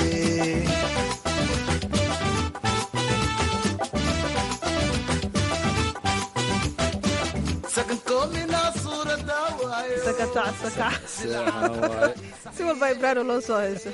si walba ibraano loo soo hayso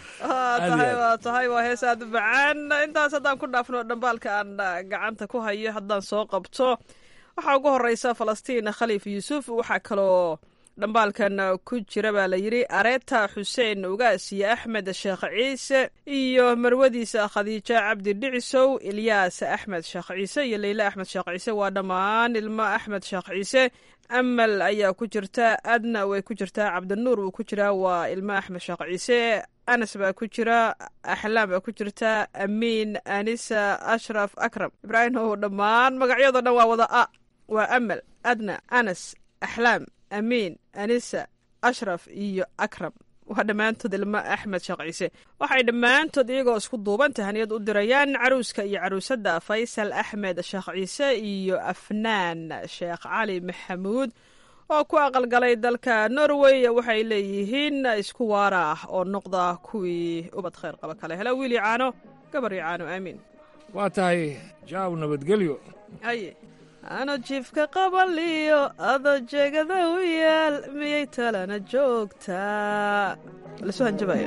tahay waa tahay waa hees aad u macaan intaas haddaan ku dhaafno dhambaalka aan gacanta ku hayo haddaan soo qabto waxaa ugu horeysa falastiin khaliif yuusuf waxaa kaloo dhambaalkan ku jira baa la yidhi areeta xuseen ugaas iyo axmed sheekh ciise iyo marwadiisa khadiijo cabdi dhicisow ilyaas axmed sheekh ciise iyo leyle axmed sheekh ciise waa dhammaan ilmo axmed sheekh ciise amal ayaa ku jirta adna way ku jirtaa cabdinuur wuu ku jiraa waa ilmo axmed sheekh ciise anas baa ku jira axlaam baa ku jirta amiin anisa ashraf akram ibraahim o dhammaan magacyado dhan waa wada a waa amal adna anas axlaam amiin anisa ashraf iyo akram waa dhammaantood ilmo axmed sheekh ciise waxay dhammaantood iyagoo isku duuban tahaniyad u dirayaan caruuska iyo caruusadda faysal axmed sheekh ciise iyo afnaan sheekh cali maxamuud oo ku aqalgalay dalka norway waxay leeyihiin isku waara ah oo noqda kuwii ubad khayr qaba kale hela wiili caano gabar caano aamiin waa tahay jaaw nabadgelyo aye ano jiifka qabaliyo adoo jeegada u yaal miyay talana joogtaa lasoo hanjabaya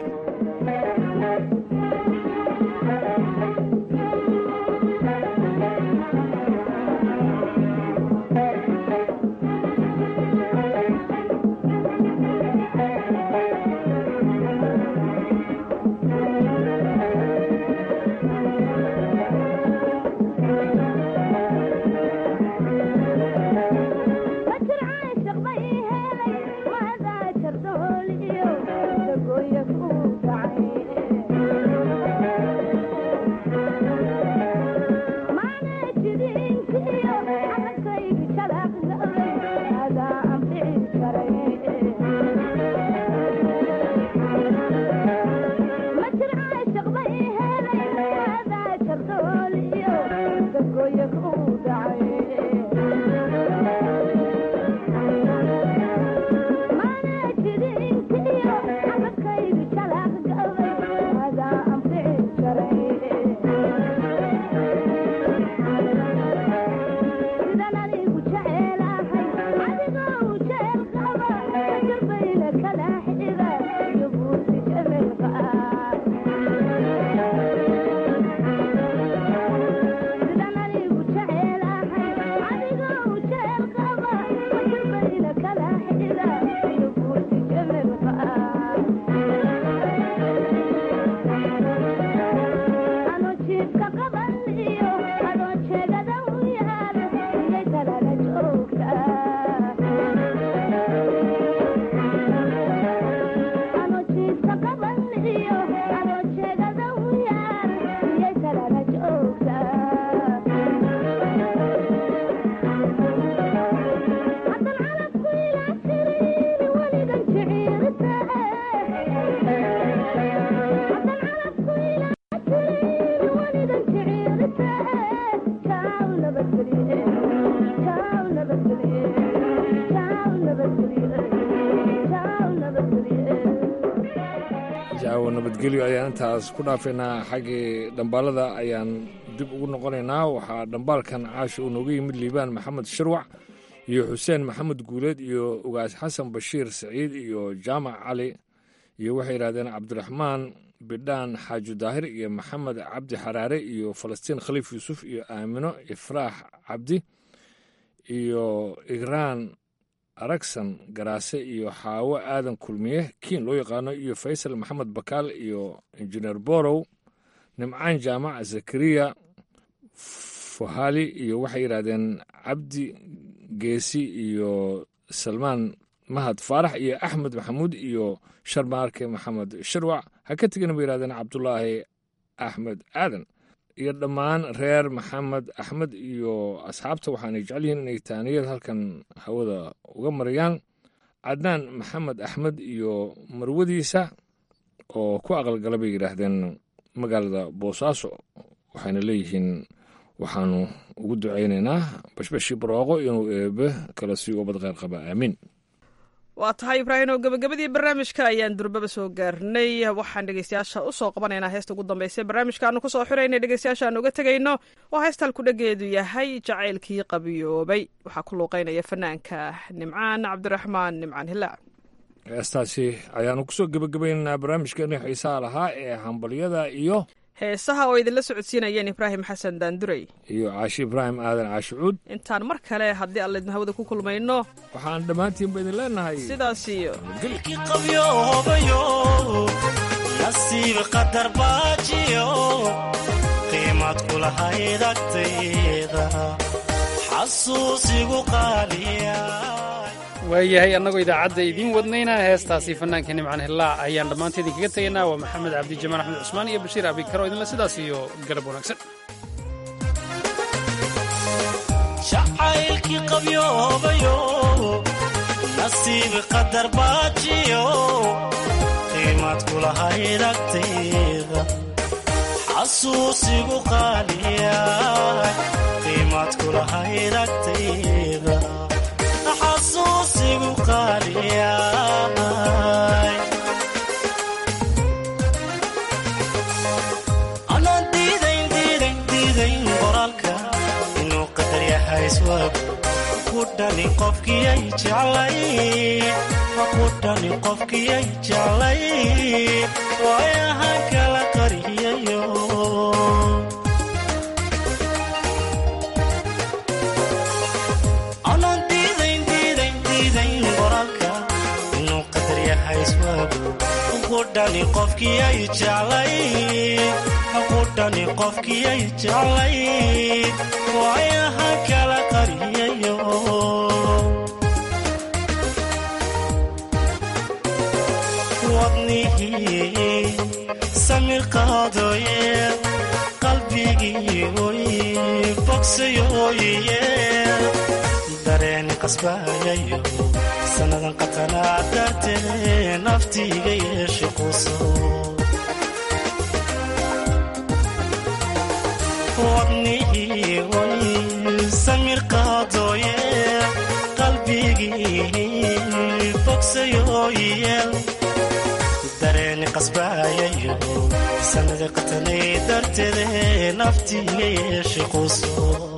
Thank you. nabadgelyo ayaan intaas ku dhaafaynaa. xaggii dhambaalada ayaan dib ugu noqonaynaa. waxaa dhambaalkan caasha uu nooga yimid liibaan maxamed shirwac iyo xuseen maxamed guuleed iyo ugaas xasan bashiir saciid iyo jaamac cali iyo waxay yidhahdeen cabdiraxmaan bidhaan xaaji daahir iyo maxamed cabdi xaraare iyo falastiin khaliif yuusuf iyo aamino ifraax cabdi iyo igraan aragsan garaase iyo xaawo aadan kulmiye kiin loo yaqaano iyo faysal maxamed bakaal iyo injineer borow nimcaan jaamac zakariya fuhali iyo waxay yidhahdeen cabdi geesi iyo salmaan mahad faarax iyo axmed maxamuud iyo sharmaarke maxamed shirwac ha ka tegina bay yidhahdeen cabdulaahi axmed aadan iyo dhammaan reer maxamed axmed iyo asxaabta waxaanay jecel yihiin inay taaniyad halkan hawada uga marayaan cadnaan maxamed axmed iyo marwadiisa oo ku aqalgala bay yidhaahdeen magaalada boosaaso waxayna leeyihiin waxaanu ugu ducaynaynaa bashbashii barooqo inuu eebe kala sii ubad kheyr qaba aamiin. waa tahay ibraahim oo gabagabadii barnaamijka ayaan durbaba soo gaarnay. waxaan dhegeystayaasha u soo qabanaynaa heesta ugu dambaysa barnaamijka aanu ku soo xiraynay dhegeystayaasha aan uga tegayno oo heestal ku dhageedu yahay jacaylkii qabiyoobay. waxaa ku luuqeynaya fanaanka nimcaan cabdiraxmaan nimcaan hilaac. heestaasi ayaanu kusoo gebagabaynaynaa barnaamijkeeni xiisaha lahaa ee hambalyada iyo heesaha oo idinla socodsiinayeen ibraahim xasan daandurey iyo caashi ibraahim aadan caashicuud. intaan mar kale haddii aan laydin hawada ku kulmayno waxaan dhammaantiinba idin leenahay sidaas iyo qabyoobayo nasiib qadar baajiyo qiimad kulahayd agtayda xasuusigu qaaliya. waayahay annagoo idaacadda idiin wadnayna heestaasi fanaanka nimcaan hilaac ayaan dhammaanta idinkaga tegaynaa. waa maxamed cabdi jamaal axmed cusmaan iyo bashiir abikaro idinla sidaas iyo galab wanaagsan. jacaylkii qabyoobayo nasiib qadar baajiyo qiimad kulahayd agtayda xasuusigu qaaliya. qiimad kulahayd agtayda xasuusigu qaaliyay. anaan diidayn diidayn diidayn qoraalka inuu qadar yahay iswaagu ku dhani qofkiyay jeclay ku dhani qofkiyay jeclay waayahan kala qariyayo. qudhani qofkiyay jeclay qudhani qofkiyay jeclay waayaha kala qariyayo. wadnihii samir qaadooye qalbigii oy bogsayoye dareen qasbayayo sanadan qatanaa dartee naftiiga yeeshe quso. wadnihii way samir qaadooye qalbigii bogsayoyeel dareeni qasbayayo sanada qatanay darteede naftiiga yeeshe quso.